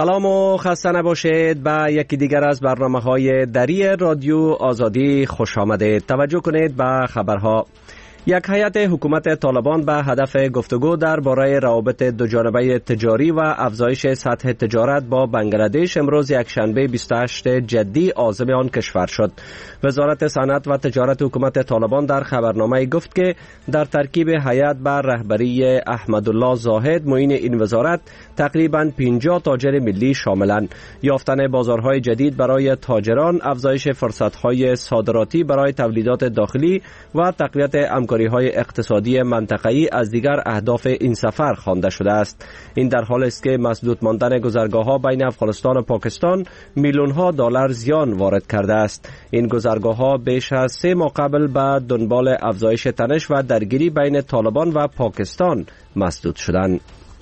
سلام و خسته نباشید. به یکی دیگر از برنامه‌های دری رادیو آزادی خوش آمدید. توجه کنید به خبرها. یک هیئت حکومت طالبان به هدف گفتگو درباره روابط دوجانبه تجاری و افزایش سطح تجارت با بنگلادش امروز یکشنبه 28 جدی عازم آن کشور شد. وزارت صنعت و تجارت حکومت طالبان در خبرنامه گفت که در ترکیب هیئت به رهبری احمدالله زاهد معین این وزارت تقریباً 50 تاجر ملی شاملند. یافتن بازارهای جدید برای تاجران، افزایش فرصت‌های صادراتی برای تولیدات داخلی و تقویت همکاری‌های اقتصادی منطقه‌ای از دیگر اهداف این سفر خوانده شده است. این در حالی است که مسدود ماندن گذرگاه‌ها بین افغانستان و پاکستان میلیون‌ها دلار زیان وارد کرده است. این گذرگاه‌ها بیش از 3 ماه قبل به دنبال افزایش تنش و درگیری بین طالبان و پاکستان مسدود شدند.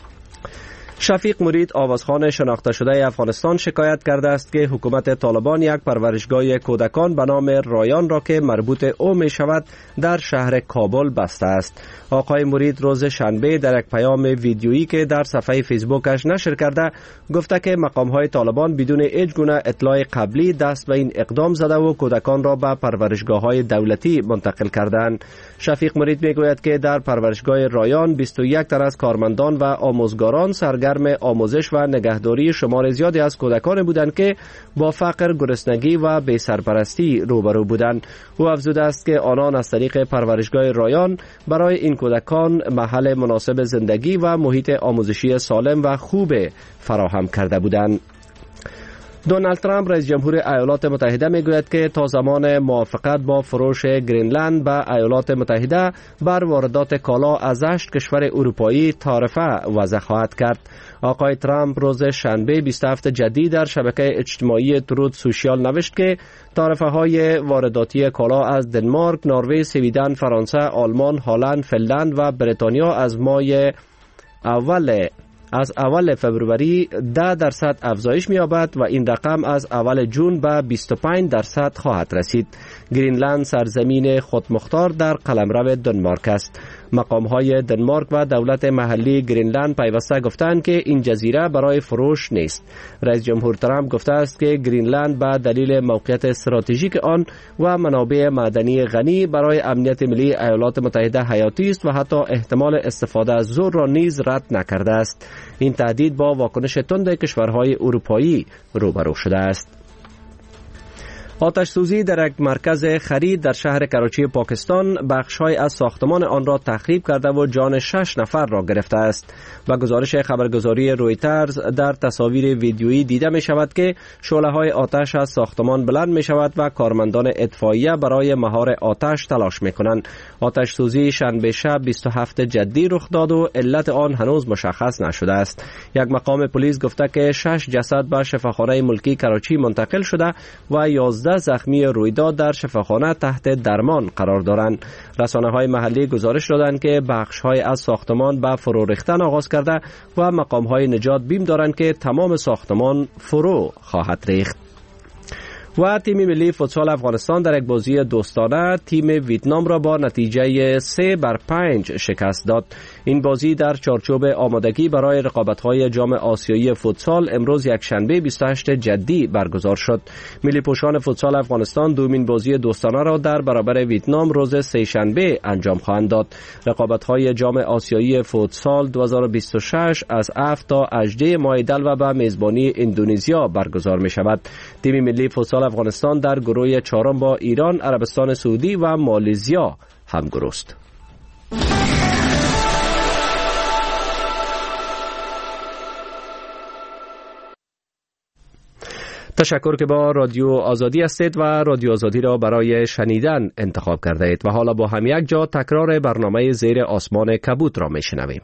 شفیق مرید آوازخوان شناخته شده افغانستان شکایت کرده است که حکومت طالبان یک پرورشگاه کودکان به نام رایان را که مربوط او می شود در شهر کابل بسته است. آقای مرید روز شنبه در یک پیام ویدیویی که در صفحه فیسبوکش نشر کرده گفته که مقام‌های طالبان بدون هیچ گونه اطلاع قبلی دست به این اقدام زده و کودکان را به پرورشگاه‌های دولتی منتقل کردند. شفیق مرید میگوید که در پرورشگاه رایان 21 تن از کارمندان و آموزگاران سرگرم آموزش و نگهداری شمار زیادی از کودکان بودند که با فقر، گرسنگی و بی سرپرستی روبرو بودند. او افزوده است که آنان از طریق پرورشگاه رایان برای این کودکان محل مناسب زندگی و محیط آموزشی سالم و خوب فراهم کرده بودند. دونالد ترامپ رئیس جمهور ایالات متحده میگوید که تا زمان موافقت با فروش گرینلند به ایالات متحده بر واردات کالا از 8 کشور اروپایی تعرفه وضع خواهد کرد. آقای ترامپ روز شنبه 27 جدی در شبکه اجتماعی ترود سوشیال نوشت که تعرفه های وارداتی کالا از دنمارک، نروژ، سویدن، فرانسه، آلمان، هلند، فنلند و بریتانیا از ماه اول فبروری 10% افزایش می‌یابد و این رقم از اول جون به 25% خواهد رسید. گرینلند سرزمین خودمختار در قلمرو دنمارک است. مقام‌های دنمارک و دولت محلی گرینلند پیوسته گفتند که این جزیره برای فروش نیست. رئیس جمهور ترامپ گفته است که گرینلند به دلیل موقعیت استراتژیک آن و منابع معدنی غنی برای امنیت ملی ایالات متحده حیاتی است و حتی احتمال استفاده از زور را نیز رد نکرده است. این تهدید با واکنش تند کشورهای اروپایی روبرو شده است. آتش سوزی در یک مرکز خرید در شهر کراچی پاکستان بخش‌های از ساختمان آن را تخریب کرده و جان 6 نفر را گرفته است. و گزارش خبرگزاری رویترز در تصاویر ویدیویی دیده می شود که شعله‌های آتش از ساختمان بلند می شود و کارمندان اطفائیه برای مهار آتش تلاش می کنند. آتش سوزی شنبه شب 27 جدی رخ داد و علت آن هنوز مشخص نشده است. یک مقام پلیس گفته که 6 جسد به شفاخانه ملکی کراچی منتقل شده و 11 زخمی رویداد در شفاخانه تحت درمان قرار دارند. رسانه‌های محلی گزارش دادند که بخش‌های از ساختمان به فرو ریختن آغاز کرده و مقام‌های نجات بیم دارند که تمام ساختمان فرو خواهد ریخت. و تیم ملی فوتسال افغانستان در یک بازی دوستانه تیم ویتنام را با نتیجه 3-5 شکست داد. این بازی در چارچوب آمادگی برای رقابت‌های جام آسیایی فوتسال امروز یکشنبه 28 جدی برگزار شد. ملی پوشان فوتسال افغانستان دومین بازی دوستانه را در برابر ویتنام روز سه‌شنبه انجام خواهند داد. رقابت‌های جام آسیایی فوتسال 2026 از 7 تا 18 ماه دلو به میزبانی اندونزیا برگزار می‌شود. تیم ملی فوتسال افغانستان در گروه چهارم با ایران، عربستان سعودی و مالزیا همگرو است. تشکر که با رادیو آزادی هستید و رادیو آزادی را برای شنیدن انتخاب کرده اید. و حالا با هم یک جا تکرار برنامه زیر آسمان کبوت را میشنویم.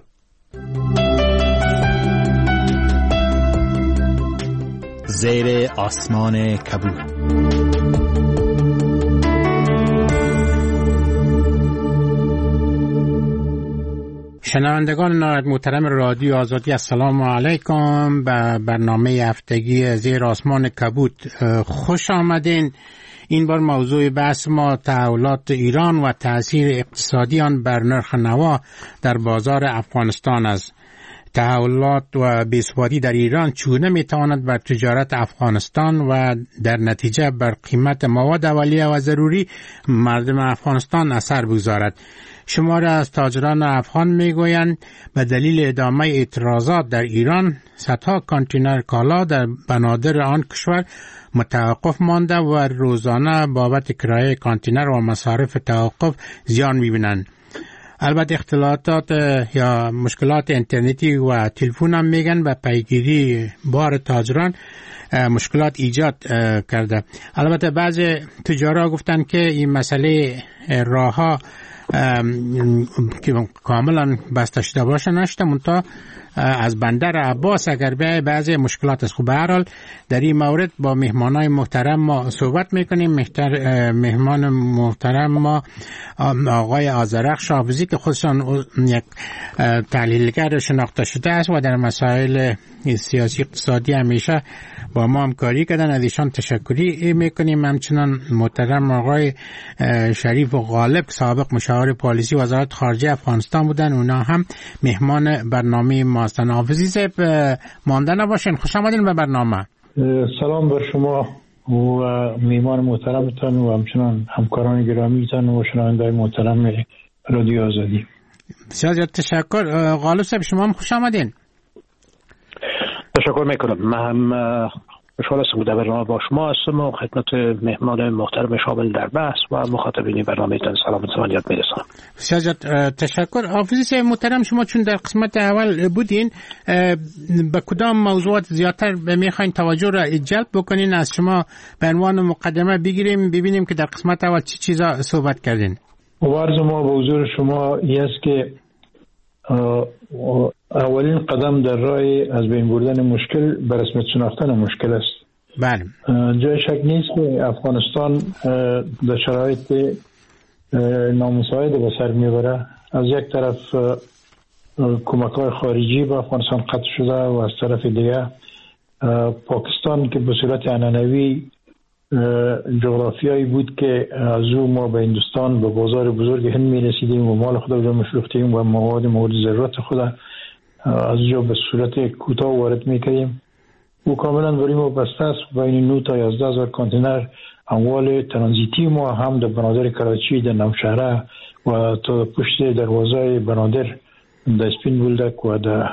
زیر آسمان کبوت. شنوندگان نهایت محترم رادیو آزادی، السلام علیکم. به برنامه هفتگی زیر آسمان کبوت خوش آمدین. این بار موضوع بحث ما تحولات ایران و تأثیر اقتصادی آن بر نرخ نوا در بازار افغانستان است. تحولات و بی‌ثباتی در ایران چگونه میتواند بر تجارت افغانستان و در نتیجه بر قیمت مواد اولیه و ضروری مردم افغانستان اثر بگذارد. شماره از تاجران افغان میگویند به دلیل ادامه اعتراضات در ایران صدها کانتینر کالا در بنادر آن کشور متوقف مانده و روزانه بابت کرایه کانتینر و مصارف توقف زیان میبینند. البته اختلالات یا مشکلات اینترنتی و تلفن هم میگن به پیگیری بار تاجران مشکلات ایجاد کرده. البته بعض تجارا گفتن که این مسئله راهها که کاملا بسته شده باشه نشده، منتها از بندر عباس اگر بیای بعضی مشکلات است. خب به هر حال در این مورد با مهمانای محترم ما صحبت میکنیم. مهمان محترم ما آقای آذرخش حافظی که خودشان یک تحلیلگر شناخته شده است و در مسائل سیاسی اقتصادی همیشه با ما همکاری کردن، از ایشان تشکری میکنیم. همچنان محترم آقای شریف و غالب سابق مشاور پالیسی وزارت خارجه افغانستان بودن، اونا هم مهمان برنامه ما هستند. حافظی صاحب مانده نباشین، خوش آمدین به برنامه. سلام بر شما و مهمان محترمتان و همچنان همکاران گرامیتان و شنوندگان محترم رادیو آزادی. بسیار تشکر. غالب صاحب شما هم خوش آمدین. تشکر میکنم. من هم خوشحال هستم در برنامه با شما هستم و خدمت مهمان محترم شامل در بحث و مخاطبین برنامه تان سلام و تمنیت میرسانم. بسیار تشکر. حافظی صاحب محترم، شما چون در قسمت اول بودین، به کدام موضوعات زیادتر میخواین توجه را جلب بکنین؟ از شما به عنوان مقدمه بگیریم ببینیم که در قسمت اول چی چیزا صحبت کردین. عرض ما به حضور شما این است که اولین قدم در راه از بین بردن مشکل به رسمیت شناختن مشکل است. بله. جای شک نیست که افغانستان در شرایط نامساعد به سر میبره. از یک طرف کمک‌های خارجی به افغانستان قطع شده و از طرف دیگه پاکستان که به صورت عنعنوی جغرافیایی بود که از او ما به هندوستان به بازار بزرگ هند میرسیدیم و مال خود را میفروختیم و مواد مورد ضرورت خود از جا به صورت کوتاه وارد میکردیم. او کاملا برای ما بسته است. بین 9 تا 11,000 کانتینر اموال ترانزیتی ما هم در بنادر کراچی، در نوشهره و تا پشت دروازه بنادر در اسپین بولدک و در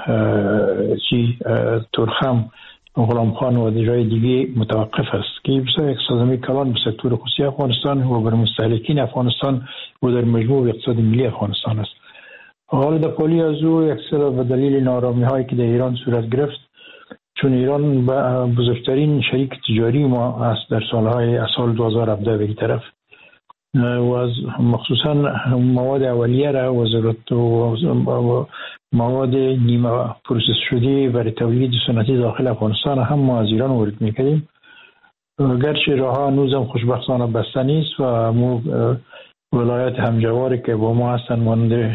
ترخم غلام خان و در جای دیگه متوقف است که بسیار یک صدمه کلان به سکتور خصوصی افغانستان و بر مستهلکین افغانستان و در مجموع اقتصاد ملی افغانستان است. حال در پالی از او یک سر به دلیل نارامی هایی که در ایران صورت گرفت، چون ایران بزرگترین شریک تجاری ما است در سال 2017 به این طرف و از مخصوصا مواد اولیه را و ضرورت و مواد نیمه پروسس شده برای تولید صنعتی داخل افغانستان هم ما از ایران وارد می‌کنیم. گرچه راه‌ها هنوزم خوشبختانه بسته نیست و مو ولایت همجواری که با ما هستن مانند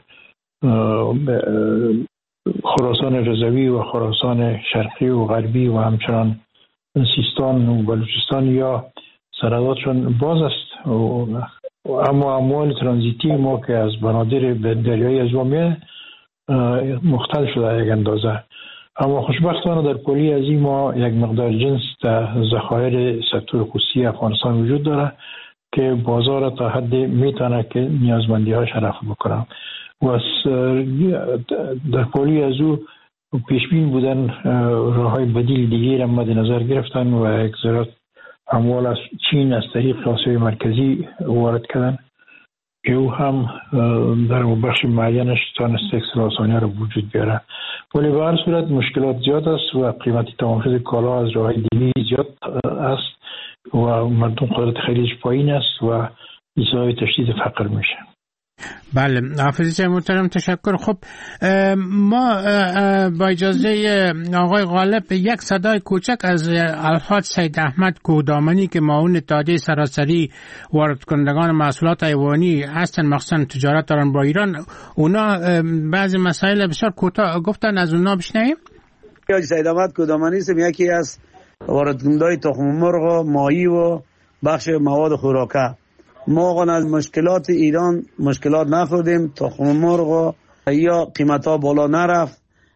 خراسان رضوی و خراسان شرقی و غربی و همچنان سیستان و بلوچستان یا سرحداتشون باز است، اما اموال ترانزیتی ما که از بنادر دریایی از وامیه مختل شده یک اندازه. اما خوشبختانه در پلی از این ما یک مقدار جنس در ذخایر سکتور خصوصی افغانستان وجود داره که بازار تا حد میتونه که نیازمندی هاش رفع بکنه و در پلی از او پیشبین بودن راه های بدیل دیگه را مد نظر گرفتن و یک ذره اموال از چین از طریق آسیای مرکزی وارد کردن که او هم در بخش معینش تانست اکسلاسانی را وجود بیاره. ولی به هر صورت مشکلات زیاد است و قیمتی تمام کالا از راه دیگه زیاد است و مردم قدرت خریدش پایین است و ایجاد تشدید فقر میشه. بله، حافظی محترم تشکر. خب ما با اجازه آقای غالب یک صدای کوچک از الحاج سید احمد کودامنی که معاون اتحادیه سراسری وارد کنندگان محصولات حیوانی هستن، مخصوصا تجارت دارن با ایران، اونا بعضی مسائل بسیار کوتاه گفتن، از اونا بشنویم. آقای سید احمد کودامنی هستم، یکی از وارد کنندگان تخم مرغ و ماهی و بخش مواد خوراکه. ما از مشکلات ایران مشکلات نخوردیم، تخم مرغ یا قیمت ها بالا نرفت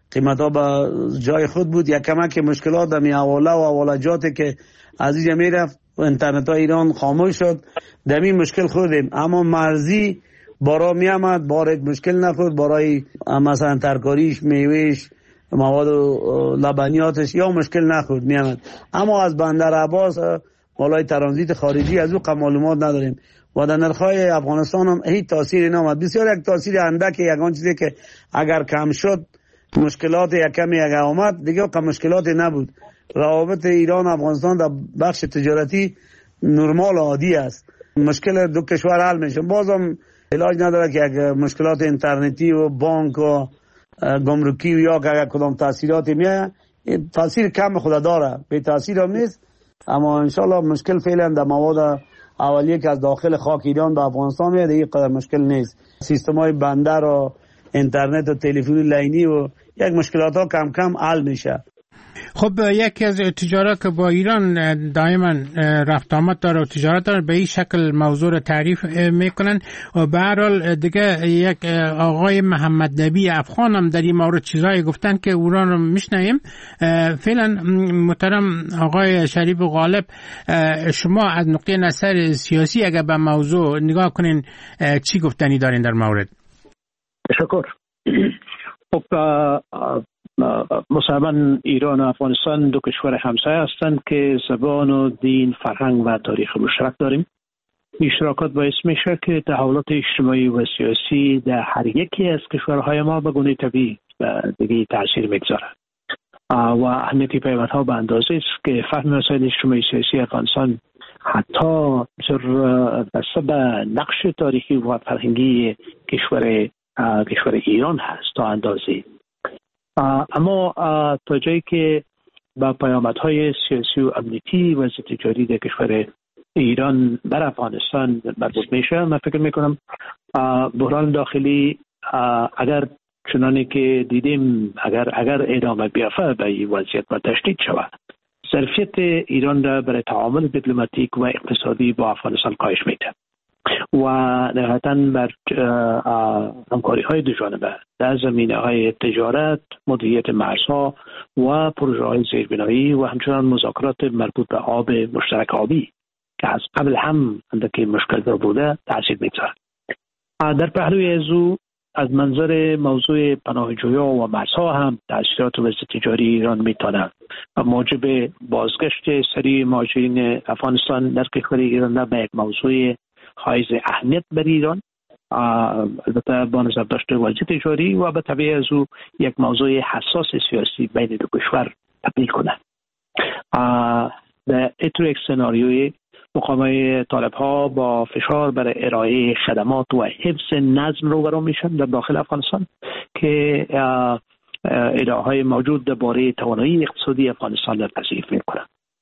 قیمت ها به جای خود بود. یک کمک مشکلات در حواله و حوالجاتی که از اینجا میرفت اینترنت های ایران خاموش شد، دمی مشکل خوردیم. اما مرزی بارا می آمد، بار مشکل نخورد، برای مثلا ترکاریش، میوهش، مواد لبنیاتش یا مشکل نخورد می آمد. اما از بندر عباس بالای ترانزیت خارجی از او معلومات نداریم و در نرخ‌های افغانستان هم هیچ تاثیری نامد. بسیار یک تاثیر اندک، یگان چیزی که اگر کم شد مشکلات یک کمی اگر آمد دیگه مشکلاتی نبود. روابط ایران و افغانستان در بخش تجارتی نرمال عادی است. مشکل دو کشور حل میشه. بازم علاج نداره که یک مشکلات اینترنتی و بانک و گمرکی و یا که اگر کدام تاثیراتی میاد، تاثیر کم خود داره، به تاثیر هم نیست. اما انشالله مشکل فعلا در مواد اولیه که از داخل خاک ایران به افغانستان میاد این قدر مشکل نیست. سیستم های بندر و اینترنت و تلفن لینی و یک مشکلات ها کم کم حل میشه. خب یکی از تجارت که با ایران دائما رفت آمد داره و تجارت داره به این شکل موضوع رو تعریف میکنن و به هر حال دیگه یک آقای محمد نبی افغان هم در این مورد چیزایی گفتن که او رو میشنویم. فعلا محترم آقای شریف غالب، شما از نقطه نظر سیاسی اگر به موضوع نگاه کنین چی گفتنی دارین در مورد؟ تشکر. خب مسلمان ایران و افغانستان دو کشور همسایه هستند که زبان و دین، فرهنگ و تاریخ مشترک داریم. اشتراکات باعث میشه که تحولات اجتماعی و سیاسی در هر یکی از کشورهای ما به گونه طبیعی و دیگه تاثیر میگذاره و اهمیت پیوندها به اندازه است که فهم مسائل اجتماعی سیاسی افغانستان حتی بسبب نقش تاریخی و فرهنگی کشور ایران هست تا اندازه. اما تا جایی که با پیامدهای سیاسی و امنیتی و تجاری در کشور ایران بر افغانستان مربوط میشه، من فکر میکنم بحران داخلی اگر چنانه که دیدیم اگر ادامه بیافته به این وضعیت و تشدید شود، ظرفیت ایران را برای تعامل دیپلماتیک و اقتصادی با افغانستان کاهش میده و نهایتاً بر همکاری های دو جانبه در زمینه های تجارت، مدیریت مرزها و پروژه های زیربنایی و همچنان مذاکرات مربوط به آب مشترک آبی که از قبل هم اندکی مشکل در بوده تاثیر میگذارد. در پهلوی ازو از منظر موضوع پناهجویان و مرزها هم تاثیرات وضع تجاری ایران میتونه موجب بازگشت سریع مهاجرین افغانستان در کشور ایران نه به یک موضوع حائز اهمیت بر ایران، البته با نظر داشته وضع تجاری و به طبع از او یک موضوع حساس سیاسی بین دو کشور تبدیل کنه. در اطار یک سناریوی مقامهای طالب ها با فشار برای ارائه خدمات و حفظ نظم روبرو میشن در داخل افغانستان که ادعاهای های موجود درباره توانایی اقتصادی افغانستان را تضعیف میکنه.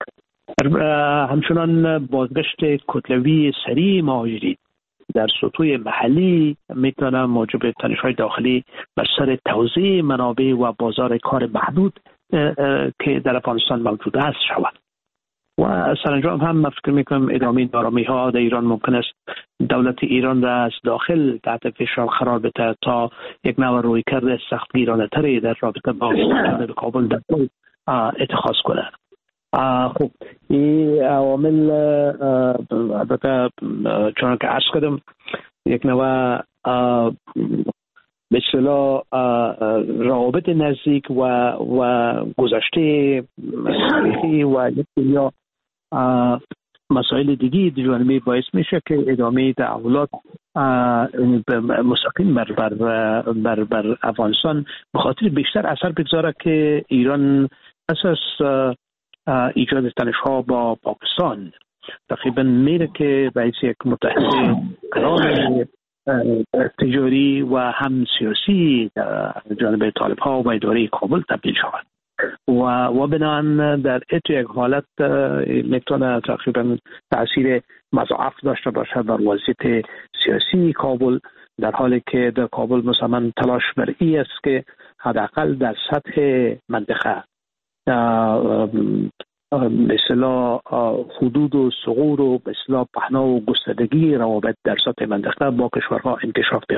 همچنان بازگشت کتلوی سریع مهاجرین در سطوح محلی میتونه موجب تنش‌های داخلی بر سر توزیع منابع و بازار کار محدود که در افغانستان موجود است شود. و سرانجام هم من فکر میکنم ادامه نارامی ها در ایران ممکن است دولت ایران را از داخل تحت فشار قرار بده تا یک نوع رویکرد سختگیرانه تری در رابطه با کابل در اتخاذ کنه. خب این عوامل البته چون که عرض کردم یک نوع به اصطلاح روابط نزدیک و گذشته تاریخی و یا مسائل دیگی جانبی باعث میشه که ادامه تحولات مستقیم بر افغانستان به خاطر بیشتر اثر بگذاره که ایران اساس ایجاد تنش‌ها با پاکستان تقریبا میره که باعث یک متحد کلان تجاری و هم سیاسی جانب طالب ها و اداره کابل تبدیل شود و بنابراین در یک حالت میتونه تقریبا تاثیر مضاعف داشته باشه بر وضعیت سیاسی کابل، در حالی که در کابل مثلا تلاش بر این است که حداقل در سطح منطقه به اصطلاح حدود و ثغور و به اصطلاح پهنا و گستردگی روابط در سطح منطقه با کشورها انکشاف بیافته.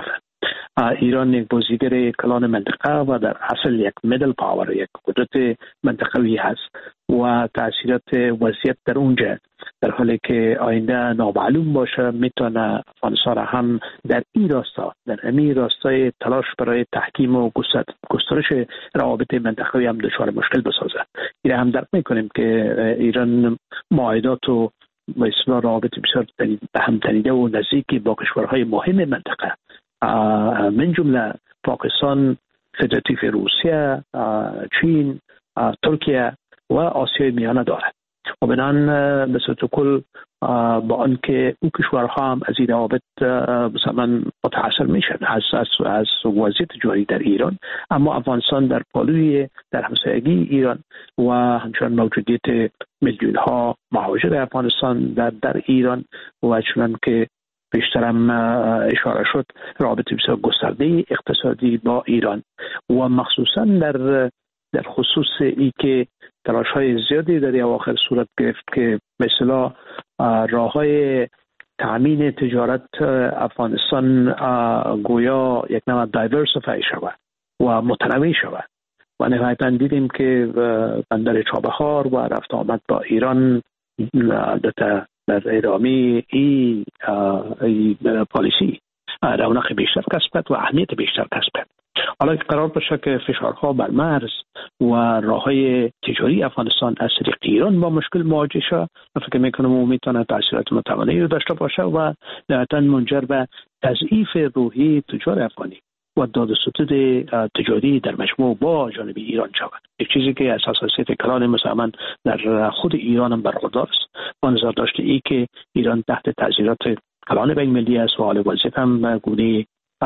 ایران یک بازیگر کلان منطقه و در اصل یک میدل پاور، یک قدرت منطقوی هست و تاثیرات وضعیت در اونجا در حالی که آینده نامعلوم باشه میتونه افغانستان هم در این راستا، در این راستای تلاش برای تحکیم و گسترش روابط منطقوی هم دچار مشکل بسازه. این هم درک میکنیم که ایران معاهدات و اصلاح روابط بسیار هم تنیده و نزدیکی با کشورهای مهم منطقه من جمله پاکستان، فدراتیو روسیه، چین، ترکیه و آسیای میانه دارد و بنان به صورت کل با آنکه اون کشورها هم از این روابط مثلا متاثر میشن از وضعیت جاری در ایران، اما افغانستان در پالوی در همسایگی ایران و همچنان موجودیت میلیون ها مهاجر افغانستان در ایران و چنان که بیشترم اشاره شد رابطه بسیار گسترده اقتصادی با ایران و مخصوصا در خصوص ای که تلاش‌های زیادی در اواخر صورت گرفت که مثلا راه‌های تأمین تجارت افغانستان گویا یک نوع دایورسیفای شود و متنوع شود و نهایتاً دیدیم که بندر چابهار و رفت آمد با ایران در ادامه این پالیسی رونق بیشتر کسب کرد و اهمیت بیشتر کسب کرد. حالا قرار باشه که فشارها بر مرز و راههای تجاری افغانستان از طریق ایران با مشکل مواجه شد، فکر میکنم او میتونه تاثیرات متوانی رو داشته باشه و نهایتاً منجر به تضعیف روحی تجار افغانی و داد و ستد تجاری در مجموع با جانب ایران شود. یک چیزی که از حساسیت کلان مثلا در خود ایران هم برخوردار است با نظر داشته ای که ایران تحت تاثیرات کلان بین المللی است و حال وضعیت هم گونه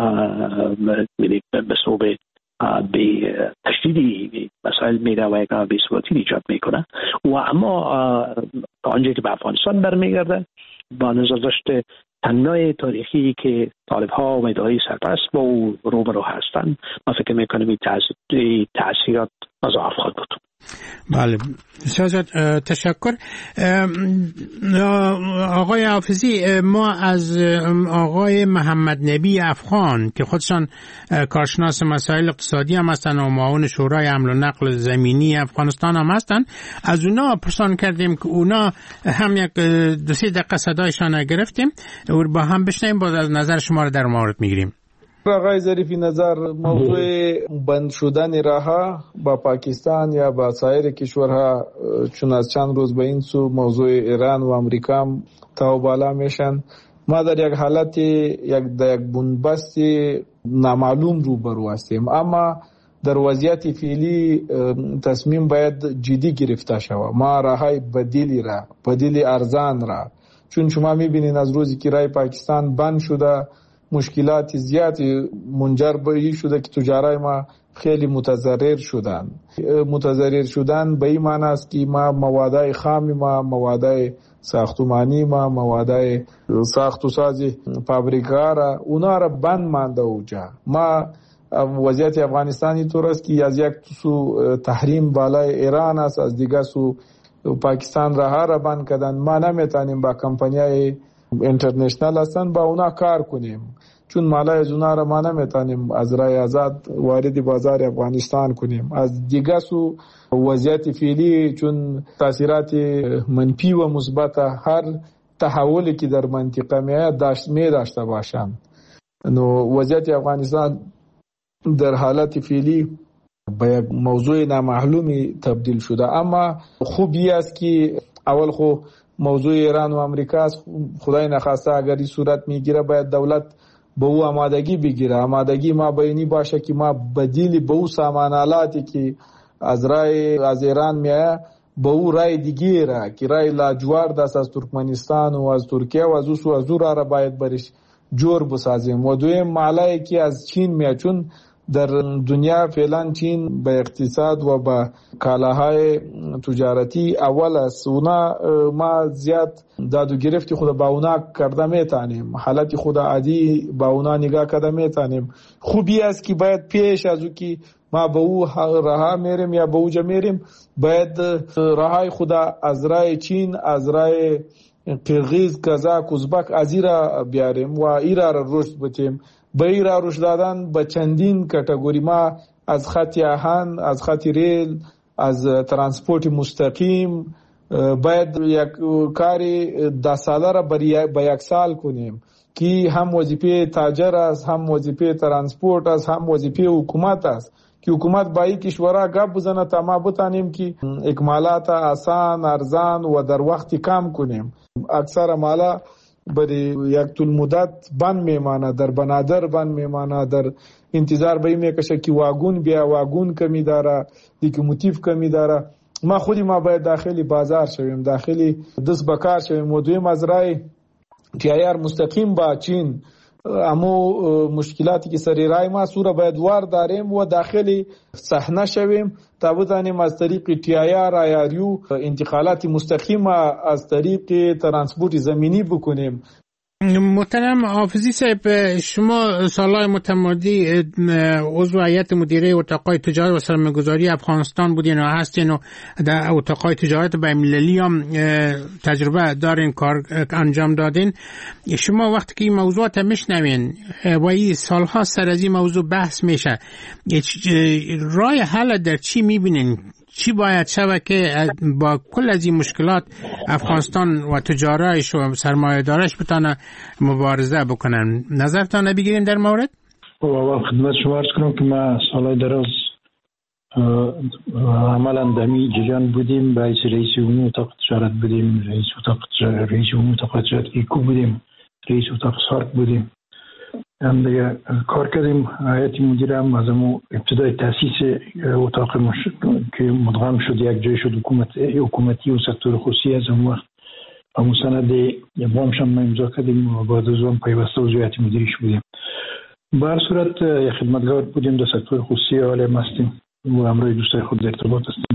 به صوب به تشدیدی مسائل میره و یک بی‌ثباتی ایجاد میکنه و اما آنجایی که به افغانستان برمیگرده با نظر داشته تنوع تاریخی که طالب ها و ادعای سرپرست با او روبرو هستند، من فکر میکنم این تاثیرات مضاعف خواهد بود. بله بسیار تشکر. آقای حافظی، ما از آقای محمد نبی افغان که خودشان کارشناس مسائل اقتصادی هم هستن و معاون شورای حمل و نقل زمینی افغانستان هم هستن، از اونا پرسان کردیم که اونا هم یک 2-3 دقیقه صدایشان گرفتیم و با هم بشنیم، با نظر شما رو در مورد میگیریم. آقای ظریفی نظر، موضوع بند شدن راه‌ها با پاکستان یا با سایر کشورها چون از چند روز به این سو موضوع ایران و امریکا هم تا بالا میشن، ما در یک حالت یک بنبست نامعلوم روبرو هستیم، اما در وضعیت فعلی تصمیم باید جدی گرفته شود. ما راه‌های بدیل ارزان را، چون شما میبینین از روزی که راه پاکستان بند شده مشکلات زیادی منجر به این شده که تجارای ما خیلی متضرر شدن به این معنی است که ما موادای خام ما، موادای ساختمانی ما، موادای ساخت و سازی فابریکا را اونا را بند مانده اوجا. ما وضعیت افغانستانی طور است که از یک سو تحریم بالای ایران است، از دیگه سو پاکستان را بند کردن. ما نمیتونیم با کمپانیای اینترنشنال هستن با اونا کار کنیم، چون مالای از اونا را ما نمیتونیم از رای آزاد وارد بازار افغانستان کنیم. از دیگه سو وضعیت فعلی چون تاثیرات منفی و مثبت هر تحولی که در منطقه می داشته باشند، نو وضعیت افغانستان در حالت فعلی به یک موضوع نامعلومی تبدیل شده. اما خوبی است که اول خو موضوع ایران و امریکا است، خدای نخواسته اگر این صورت میگیره باید دولت به او آمادگی بگیره. آمادگی ما بینی باشه که ما بدیل به او سامانالاتی که از ایران میایه به او رای دیگه را که رای لاجوارد است از ترکمنستان و از ترکیه و از او را باید برش جور بسازیم. و دویم مالایی که از چین میاد، چون در دنیا فعلا چین به اقتصاد و به کالاهای تجارتی اول است. اونا ما زیاد داد و گرفتی خود با اونا کرده میتانیم، حالت خود عادی با اونا نگاه کرده میتانیم. خوبی است که باید پیش از او که ما به او راه میریم یا به اوجا میریم باید راهای خود از رای چین، از رای قرغیز، کازاک، ازبک از ایرا بیاریم و ایرا را رشد بدیم. به ایرا رشد دادن به چندین کاتگوری، ما از خط آهن، از خط ریل، از ترانسپورت مستقیم باید یک کاری 10 ساله را به 1 سال کنیم که هم وظیفه تاجر است، هم وظیفه ترانسپورت است، هم وظیفه حکومت است که حکومت با این کشورها گپ بزنه تا ما بتانیم که اکمالات آسان، ارزان و در وقت کم کنیم. اکثر مالا بری یک طول مدت بند میمانه، در بنادر بند میمانه، در انتظار به این میکشه که واگون بیا، واگون کمی داره، لیکوموتیو کمی داره. ما باید داخلی بازار شویم، داخلی دست بکار شویم و دویم از رای تیار مستقیم با چین امو مشکلاتی که سری رای ما سوره باید وار داریم و داخلی صحنه شویم تا بتانیم از طریق تیار آیاریو انتقالات مستقیم از طریق ترانسپورت زمینی بکنیم. محترم حافظی صاحب، شما سالهای متمادی عضو هیئت مدیره اتاقای تجارت و سرمایه‌گذاری افغانستان بودین و هستین و در اتاقای تجارت بین‌المللی هم تجربه دارین، کار انجام دادین. شما وقتی که این موضوعات میشنوین و این سالها سر از این موضوع بحث میشه، راه حل در چی میبینین؟ چی باید شود که با کل از این مشکلات افغانستان و تجارتش و سرمایه دارش بتانه مبارزه بکنن؟ نظرتان بگیریم در مورد؟ خدمت شما عرض کنم که ما سالهای دراز عملا دمی جریان بودیم، باعث رئیس عمومی اتاق تجارت بودیم، رئیس عمومی اتاق تجارت ایکو بودیم، رئیس اتاق سارک بودیم، هم دیگه کار کردیم. هیئت مدیره هم از ابتدای تاسیس اتاق که مدغم شد یک جای شد حکومتی و سکتور خصوصی، از اون وقت همون سند وامش هم امضا کردیم و بعد از اون پیوسته عضو هیئت مدیرش بودیم. به هر صورت خدمتگار بودیم در سکتور خصوصی، حالا هستیم و همراه دوستای خود در ارتباط هستیم.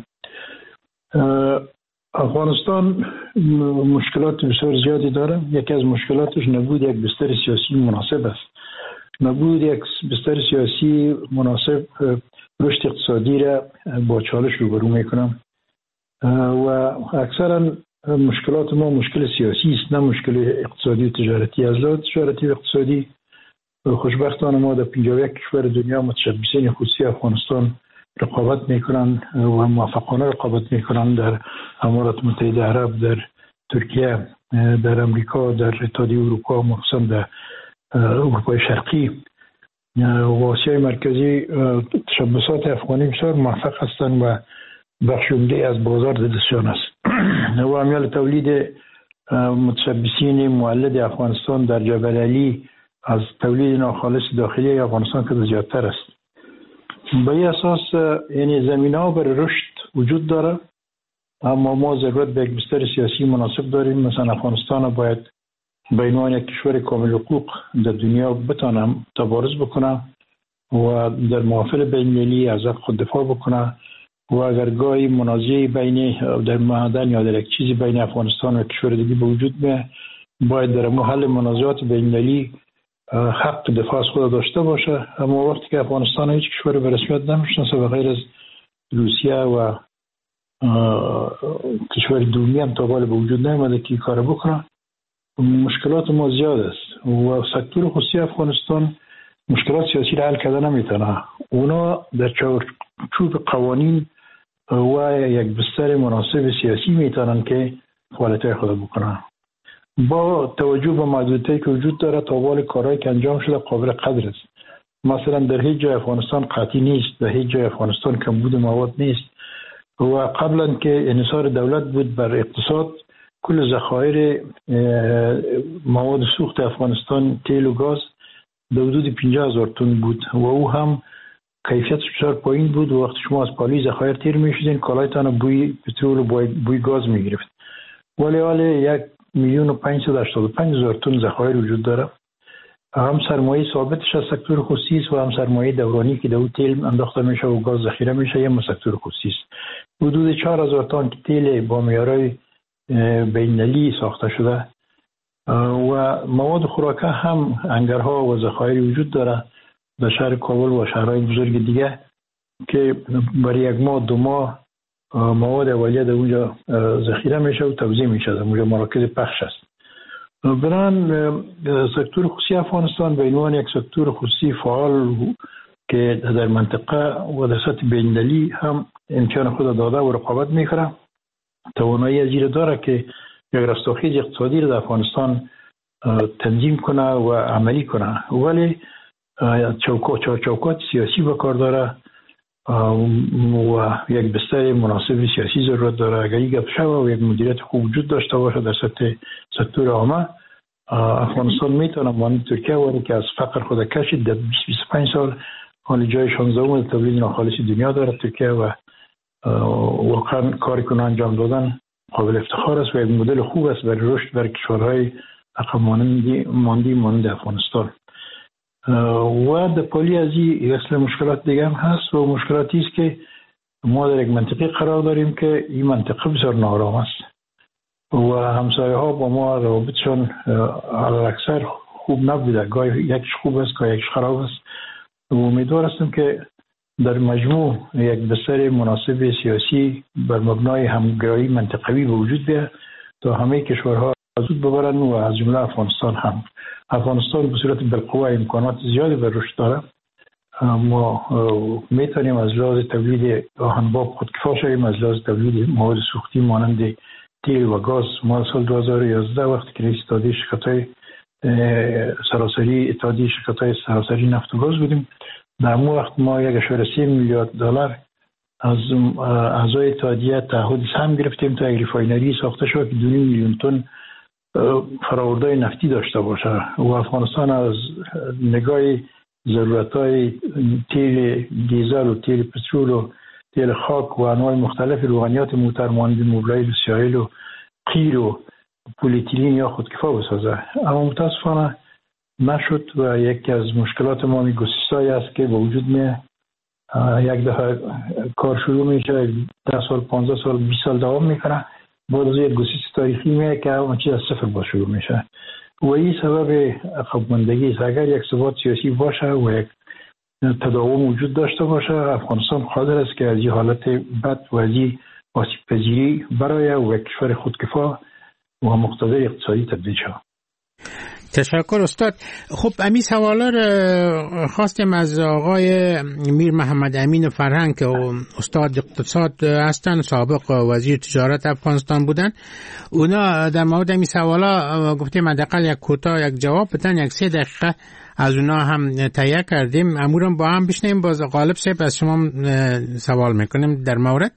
افغانستان مشکلات بسیار زیادی داره. یکی از مشکلاتش نبود یک بستر سیاسی مناسب است. نبود یک بستر سیاسی مناسب رشد اقتصادی را با چالش روبرو میکنم و اکثرا مشکلات ما مشکل سیاسی است، نه مشکل اقتصادی و تجارتی. از لحاظ تجارتی و اقتصادی خوشبختانه ما در 51 کشور دنیا متشبثین خصوصی افغانستان رقابت میکنن و موفقانه رقابت میکنن، در امارات متحده عرب، در ترکیه، در امریکا، در اتحادیه اروپا، مخصوصا در اروپای شرقی و آسیای مرکزی. تشبثات افغانی بسیار موفق هستند و بخش عمده از بازار دستشان است و امیال تولید متشبثین مولد افغانستان در جبل علی از تولید ناخالص داخلی افغانستان که زیادتر است. به این اساس یعنی زمینه‌ها برای رشد وجود داره، اما ما ضرورت به یک بستر سیاسی مناسب داریم. مثلا افغانستان باید به عنوان یک کشور کامل حقوق در دنیا بتونه تبارز بکنه و در محافل بین‌المللی از حق خود دفاع بکنه و اگر گاهی منازعه بین در معدن یا در یک چیزی بین افغانستان و کشور دیگه به وجود میاد، باید در محل منازعات بین‌المللی حق دفاع از خود داشته باشه. اما وقتی که افغانستان هیچ کشور به رسمیت نمیشناسه و غیر از روسیه و کشور دومی هم تا حالا به وجود نیامده که کار بکنه، مشکلات ما زیاد است و سکتور خصوصی افغانستان مشکلات سیاسی را حل کرده نمیتونه. اونا در چوب قوانین و یک بستر مناسب سیاسی میتونن که فعالیت خود بکنن. با توجه به محدودیتی که وجود داره، تا کارهایی که انجام شده قابل قدر است. مثلا در هیچ جای افغانستان قحطی نیست، در هیچ جای افغانستان کمبود مواد نیست و قبلا که انحصار دولت بود بر اقتصاد، کل ذخایر مواد سوخت افغانستان تیل و گاز در حدود 50,000 تن بود و او هم کیفیتش بسیار پایین بود و وقتی شما از پالوی ذخایر تیر میشدین کالایتان بوی پترول و بوی گاز میگرفت. ولی حالا 1,585,000 تن ذخایر وجود داره. هم سرمایه ثابتش از سکتور خصوصی است و هم سرمایه دورانی که در تیل انداخته میشه و گاز ذخیره میشه هم سکتور خصوصی است. حدود 4,000 تن تیل با معیارهای بین‌المللی ساخته شده و مواد خوراکه هم انگارها و ذخایر وجود داره در شهر کابل و شهرهای بزرگ دیگه که برای 1 ماه 2 ماه مواد اولیه در اونجا ذخیره میشه و توزیع میشه. در اونجا مراکز پخش است. بران سکتور خصوصی افغانستان به عنوان یک سکتور خصوصی فعال که در منطقه و در سطح بین‌المللی هم امکان خود داده و رقابت میکنه، توانایی از این داره که یک رستاخیز اقتصادی را در افغانستان تنظیم کنه و عملی کنه، ولی چوکات سیاسی به کار داره و یک بستر مناسب سیاسی ضرورت داره. اگر این گپ شود و یک مدیریت خوب وجود داشته باشه در سطح سکتور عامه، افغانستان میتونه مانند ترکیه ولی که از فقر خود کشید در 20-25 سال حال جای 16 تولید ناخالص دنیا داره ترکیه و واقعا کاری که انجام دادن قابل افتخار است و یک مدل خوب است برای رشد برای کشورهای عقب مانده مانند افغانستان. و در پالی از این اصل مشکلات دیگه هم هست و مشکلاتی است که ما در یک منطقه قرار داریم که این منطقه بسیار نارام است و همسایه ها با ما روابطشان علاکثر خوب نبوده، گاهی یکیش خوب است گاهی یکیش خراب است و امیدوار هستم که در مجموع یک بستر مناسب سیاسی بر مبنای همگرایی منطقوی به وجود بیاید تا همه کشورها زود ببرن و از جمله افغانستان هم. افغانستان به صورت بالقوه امکانات زیادی بر رشد داره. ما میتونیم از لحاظ تولید آهنباب خودکفا شویم، از لحاظ تولید مواد سوختی مانند تیل و گاز. ما سال 2011 وقتی که رئیس اتحادیه شرکت‌های سراسری نفت و گاز بودیم، در اون وقت ما 1.3 میلیارد دلار از اعضای اتحادیه تعهد سهم گرفتیم تا یک ریفاینری ساخته شود که 2 میلیون تن فرآوردهای نفتی داشته باشه و افغانستان از نگاه ضرورت‌های تیل دیزل و تیل پترول و تیل خاک و انواع مختلف روغنیات موتر مانند موبلایل و سیایل و قیر و پولیتیلین یا خودکفا بسازه، اما متاسفانه نشد و یکی از مشکلات ما گسستایی است که با وجود میه. یک دفعه کار شروع میشه 10 سال 15 سال 20 سال دوام میکنه، بعد از یک گسست تاریخی میه که همه چیز از صفر با شروع میشه و این سبب عقب ماندگی است. اگر یک ثبات سیاسی باشه و یک تداوم وجود داشته باشه، افغانستان قادر است که از این حالت بد و از این آسیب پذیری برای و کشور خودکفا و مقتدر اقتصادی تبدیل شود. تشکر استاد. خب امی سوالا رو خواستیم از آقای میر محمد امین فرهنگ که استاد اقتصاد هستن، سابق وزیر تجارت افغانستان بودن. اونا در مورد امی سوالا گفتیم حداقل یک کوتاه یک جواب بدن، یک 3 دقیقه از اونا هم تهیه کردیم. امورم با هم بشنیم. باز غالب صاحب از شما سوال میکنیم در مورد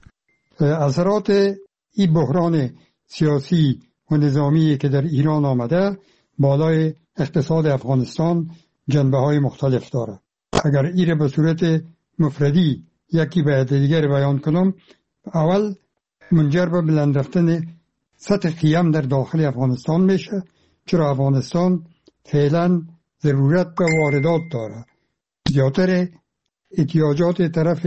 اثرات این بحران سیاسی و نظامی که در ایران آمده بالای اقتصاد افغانستان جنبه‌های مختلف دارد. اگر ایره به صورت مفردی یکی به دیگر بیان کنم، اول منجر به بلند رفتن سطح قیم در داخل افغانستان میشه، چرا افغانستان فعلا ضرورت به واردات داره. زیاتر احتیاجات طرف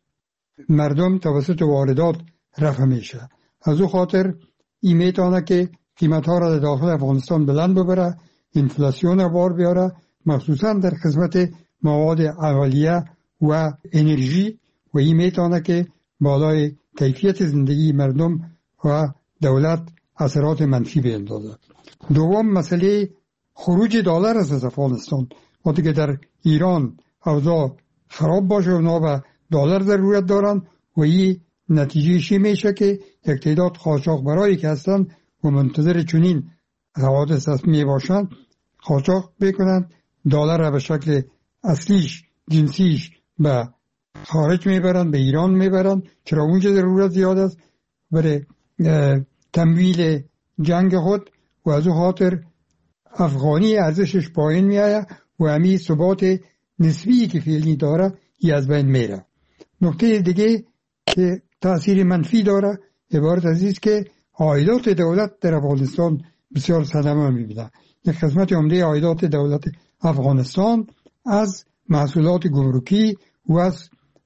مردم توسط واردات رفع میشه. از او خاطر این میتونه که قیمت‌ها را در داخل افغانستان بلند ببره، انفلاسیون را بار بیاره، مخصوصا در قسمت مواد اولیه و انرژی، و این میتونه که بالای کیفیت زندگی مردم و دولت اثرات منفی بیندازه. دوم مسئله خروج دلار از افغانستان. وقتی که در ایران اوضاع خراب باشه اونا به دلار ضرورت دارن و این نتیجه چی میشه که یک تعداد قاچاقبرایی که هستن و منتظر چنین حوادث می باشند قاچاق بکنن، دلار را به شکل اصلیش جنسیش به خارج میبرن، به ایران میبرن، چرا اونجا ضرورت زیاد است برای تمویل جنگ خود و از او خاطر افغانی ارزشش پایین میآید و همین ثبات نسبی که فعلی داره ای از بین میره. نکته دیگه که تأثیر منفی داره عبارت از است که عایدات دولت در افغانستان بسیار صدمه میبینه. یک قسمت عمده عایدات دولت افغانستان از محصولات گمرکی و از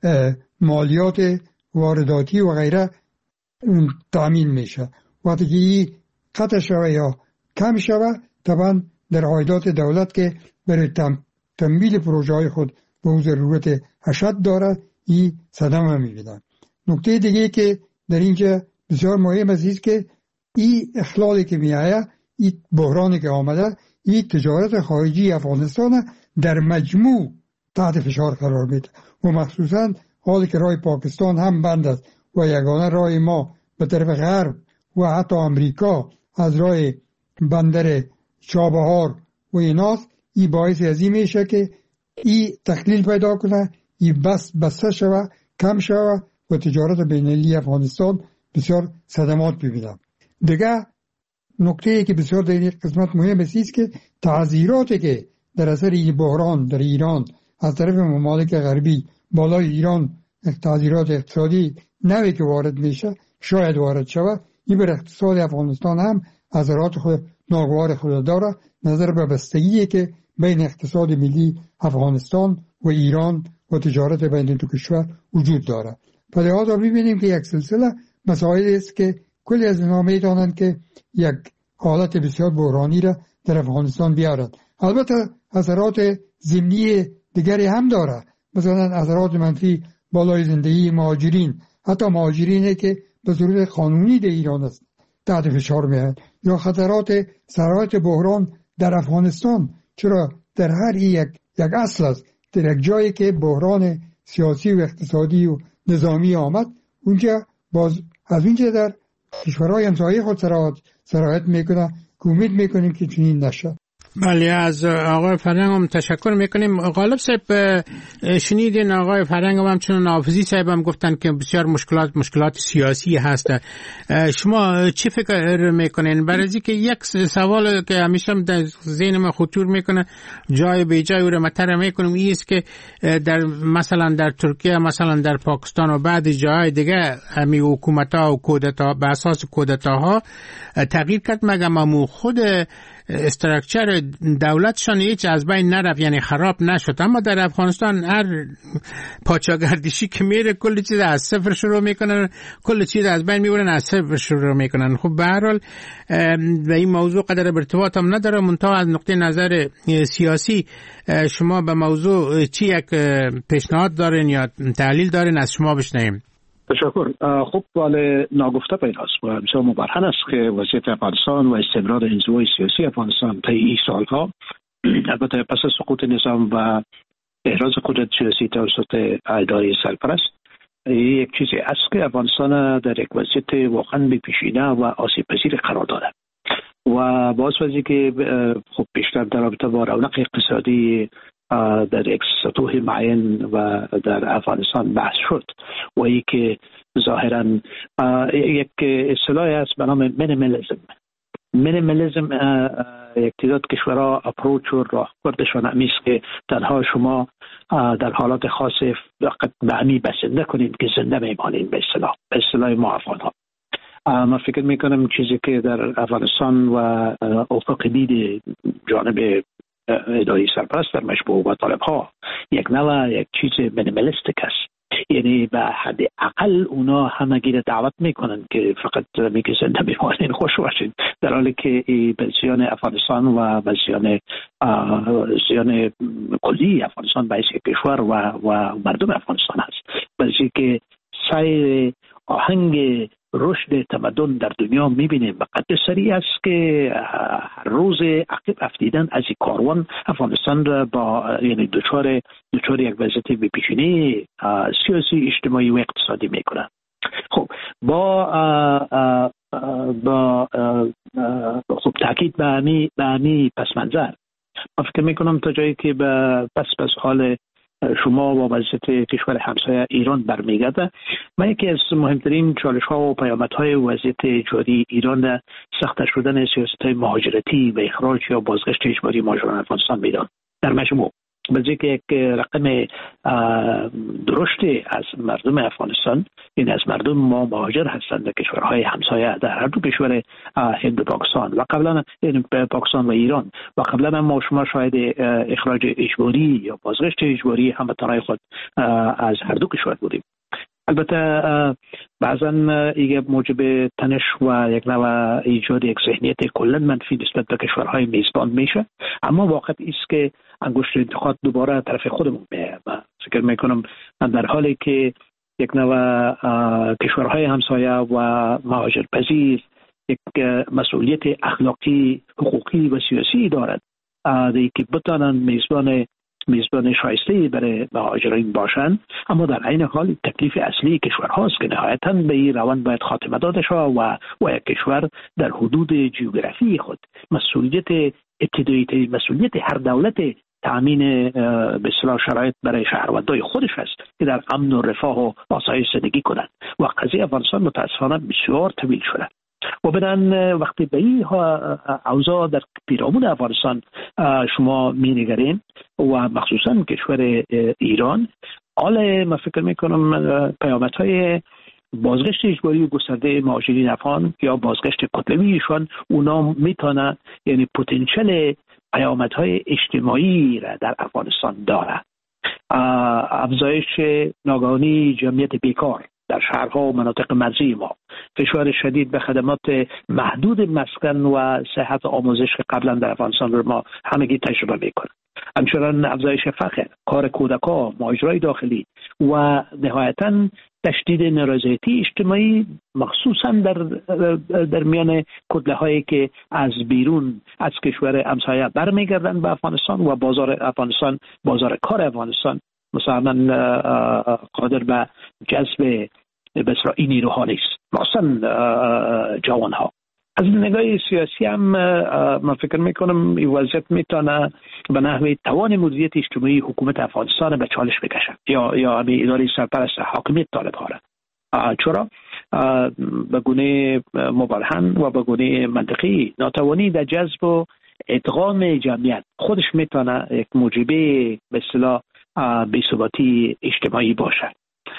مالیات وارداتی و غیره تامین میشه. وقتی که این قطع شوه یا کم شوه، طبعا در عایدات دولت که برای تمویل پروژه های خود به اون ضرورت اشد داره، این صدمه میبینه. نکته دیگه که در اینجا بسیار مهم است که این اخلالی که میآید این بحرانی که آمده این تجارت خارجی افغانستان در مجموع تحت فشار قرار میده و مخصوصا حالی که راه پاکستان هم بند است و یگانه راه ما به طرف غرب و حتی امریکا از راه بندر چابهار و ایناست، این باعث از این میشه که این تقلیل پیدا کنه، این بسته شوه، کم شوه و تجارت بین‌المللی افغانستان بسیار صدمات ببینه. دیگه نکته که بسیار در این قسمت مهم است که تعذیراتی که در اثر این بحران در ایران از طرف ممالک غربی بالای ایران تعذیرات اقتصادی نوی که وارد میشه شاید وارد شود، این بر اقتصاد افغانستان هم اثرات خود ناگوار خود داره، نظر به بستگی که بین اقتصاد ملی افغانستان و ایران و تجارت بین دو کشور وجود داره. به لحاظ می‌بینیم که یک سلسله مسائل است که کلی از اینا می‌دانند که یک حالت بسیار بحرانی را در افغانستان بیارد. البته اثرات ضمنی دیگری هم داره، مثلا اثرات منفی بالای زندگی مهاجرین، حتی مهاجرینی که به صورت قانونی در ایران است تحت فشار میاد، یا خطرات سرایت بحران در افغانستان، چرا در هر یک اصل است، در یک جایی که بحران سیاسی و اقتصادی و نظامی آمد اونجا باز از اونجا در کشورهای همسایه خود سرایت میکنه که امید میکنیم که چنین نشه. بله، از آقای فرهنگ هم تشکر میکنیم. غالب صاحب شنیدین آقای فرهنگ هم چون حافظی صاحب هم گفتن که بسیار مشکلات سیاسی هست. شما چی فکر میکنین؟ برای اینکه یک سوال که همیشه در ذهن من خطور میکنه جای به جای او رو مطرح میکنم این است که در مثلا در ترکیه، مثلا در پاکستان و بعد جای دیگه همی حکومت‌ها و کودتا به اساس کودتاها تغییر کرد، مگه خود استراکچر دولتشان هیچ از بین نرفت، یعنی خراب نشد. اما در افغانستان هر پاچاگردشی که میره کل چیز از صفر شروع میکنن، کل چیز از بین میبرن از صفر شروع میکنن. خب به هر حال و این موضوع قدر ارتباط هم نداره، منتها از نقطه نظر سیاسی شما به موضوع چی یک پیشنهاد دارین یا تحلیل دارین؟ از شما بشنویم. تشکر. خب ولی ناگفته پیداست و بسیار مبرهن است که وضعیت افغانستان و استمرار انزوای سیاسی افغانستان طی این سالها، البته پس از سقوط نظام و احراز قدرت سیاسی توسط اداره سرپرست، یک چیزی است که افغانستان در یک وضعیت واقعا بی‌پیشینه و آسیب پذیر قرار دارد و باعث شده که خب بیشتر در رابطه با رونق اقتصادی در یک سطوح معین و در افغانستان بحث شد و ای که ظاهرا یک اصطلاحی است به نام مینیمالیسم. یک تعداد کشورها اپروچ و راهبردشان همی است که تنها شما در حالات خاص به همی بسنده کنید که زنده میمانید، به اصطلاح ما افغان‌ها. من فکر میکنم چیزی که در افغانستان و افق دید جانب اداره سرپرست در مشبوه با طالب ها یک نوع یک چیز مینیمالیستیک است، یعنی به حد اقل اونا همگی را دعوت میکنن که فقط میگه زنده میمانین، خوش باشین، در حالی که به زیان افغانستان و به زیان کلی افغانستان باعث کشور و مردم افغانستان هست. بلکه که سیر آهنگ رشد تمدن در دنیا میبینیم به قدر سریع است که هر روز عقب افتیدن از این کاروان افغانستان را با یعنی دچار یک وضعیت بی‌پیشینه سیاسی، اجتماعی و اقتصادی میکنه. خب با خب تاکید به همی پس منظر من فکر میکنم تا جایی که پس حال شما و وضعیت کشور همسایه ایران برمیگرده، من یکی از مهمترین چالش ها و پیامدهای وضعیت جاری ایران سخت شدن سیاست های مهاجرتی و اخراج یا بازگشت اجباری مهاجران افغانستان میدان در مجموع، بلکه که یک رقم درشت از مردم افغانستان، این از مردم ما مهاجر هستند در کشورهای همسایه در هر دو کشور هند و پاکستان و قبلا پاکستان و ایران و قبلا ما شما شاید اخراج اجباری یا بازگشت اجباری هموطنان خود از هر دو کشور بودیم. البته بعضا این موجب تنش و یک نوع ایجاد یک ذهنیت کلا منفی نسبت به کشورهای میزبان میشه، اما واقع است که انگشت انتقاد دوباره طرف خودمون میاد. فکر میکنم در حالی که یک نوع کشورهای همسایه و مهاجرپذیر یک مسئولیت اخلاقی، حقوقی و سیاسی دارد که بتانن میزبان شایسته برای مهاجرین باشند. اما در عین حال تکلیف اصلی کشور هاست که نهایتاً به این روند باید خاتمه داده شود و یک کشور در حدود جغرافی خود مسئولیت ابتدایی، مسئولیت هر دولت تامین به اصطلاح شرایط برای شهروندان خودش است که در امن و رفاه و آسایش زندگی کنند و قضیه افغانستان متاسفانه بسیار طویل شده و بدن وقتی به این اوضاع در پیرامون افغانستان شما می‌نگرین و مخصوصا کشور ایران، حالا من فکر میکنم پیامدهای بازگشت اجباری و گسترده مهاجرین افغان یا بازگشت کتلویشان اونا میتونه یعنی پتانسیل پیامدهای اجتماعی را در افغانستان داره. افزایش ناگهانی جمعیت بیکار در شهرها و مناطق مرزی ما، فشار شدید به خدمات محدود مسکن و صحت آموزش که قبلا در افغانستان رو ما همگی تجربه میکنیم، همچنان افزایش فقر، کار کودکان، مهاجرای داخلی و نهایتاً تشدید نارضایتی اجتماعی مخصوصا در میان کتله هایی که از بیرون از کشور همسایه برمیگردن به افغانستان و بازار افغانستان، بازار کار افغانستان مثلا قادر به جذب بسیار این نیروها نیست، مثلا جوان ها. از نگاه سیاسی هم من فکر میکنم این وضعیت میتونه به نحو توان مدیریت اجتماعی حکومت افغانستان به چالش بکشه یا همین اداره سرپرست حاکمیت طالب ها را. چرا؟ به گونه مبرهن و به گونه منطقی ناتوانی در جذب و ادغام جمعیت خودش میتونه یک موجبه به اصطلاح بی‌ثباتی اجتماعی باشه.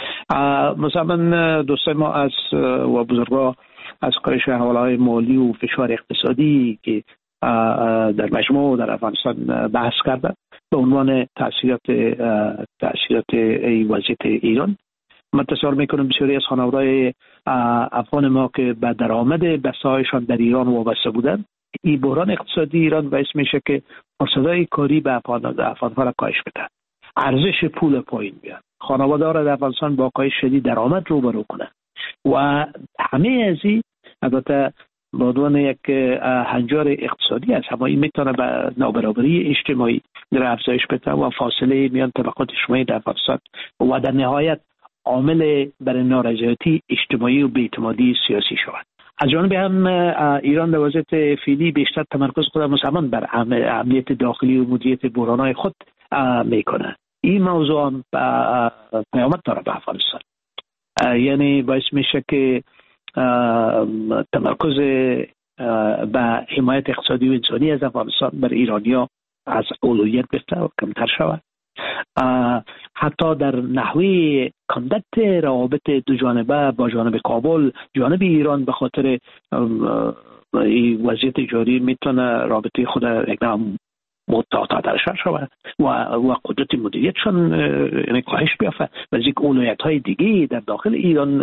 مثلا دوستای ما از و بزرگا از کاهش حواله‌های مالی و فشار اقتصادی که در مجموع در افغانستان بحث کردن به عنوان تأثیرات وضعیت ایران، من تصور میکنم بسیاری از خانواده‌های افغان ما که به درآمد بسته‌هایشان در ایران وابسته بودند، این بحران اقتصادی ایران باعث میشه که فرصت‌های کاری به افغان‌ها را کاهش بده، ارزش پول پایین بیاد، خانواده‌ها را در افغانستان با کاهش شدید درآمد روبرو کنه و همه از این البته به عنوان یک هنجار اقتصادی است، اما این میتونه به نابرابری اجتماعی در افزایش بده و فاصله میان طبقات اجتماعی در افغانستان و در نهایت عامل برای نارضایتی اجتماعی و بی‌اعتمادی سیاسی شود. از جانب هم ایران در وضعیت فعلی بیشتر تمرکز خود مسلمان بر امنیت داخلی و مدیریت بحران‌های خود میکنه. این موضوع هم پیامد داره به افغانستان، یعنی باعث میشه که تمرکز به حمایت اقتصادی و انسانی از افغانستان بر ایرانیا از اولویت بفته و کمتر شود. حتی در نحوه کاندکت روابط دو جانبه با جانب کابل، جانب ایران به خاطر وضعیت جاری میتونه رابطه خود اقدام متعادل شود و قدرت مدیریتشان یعنی کاهش بیافته و از یک اولویت های دیگه در داخل ایران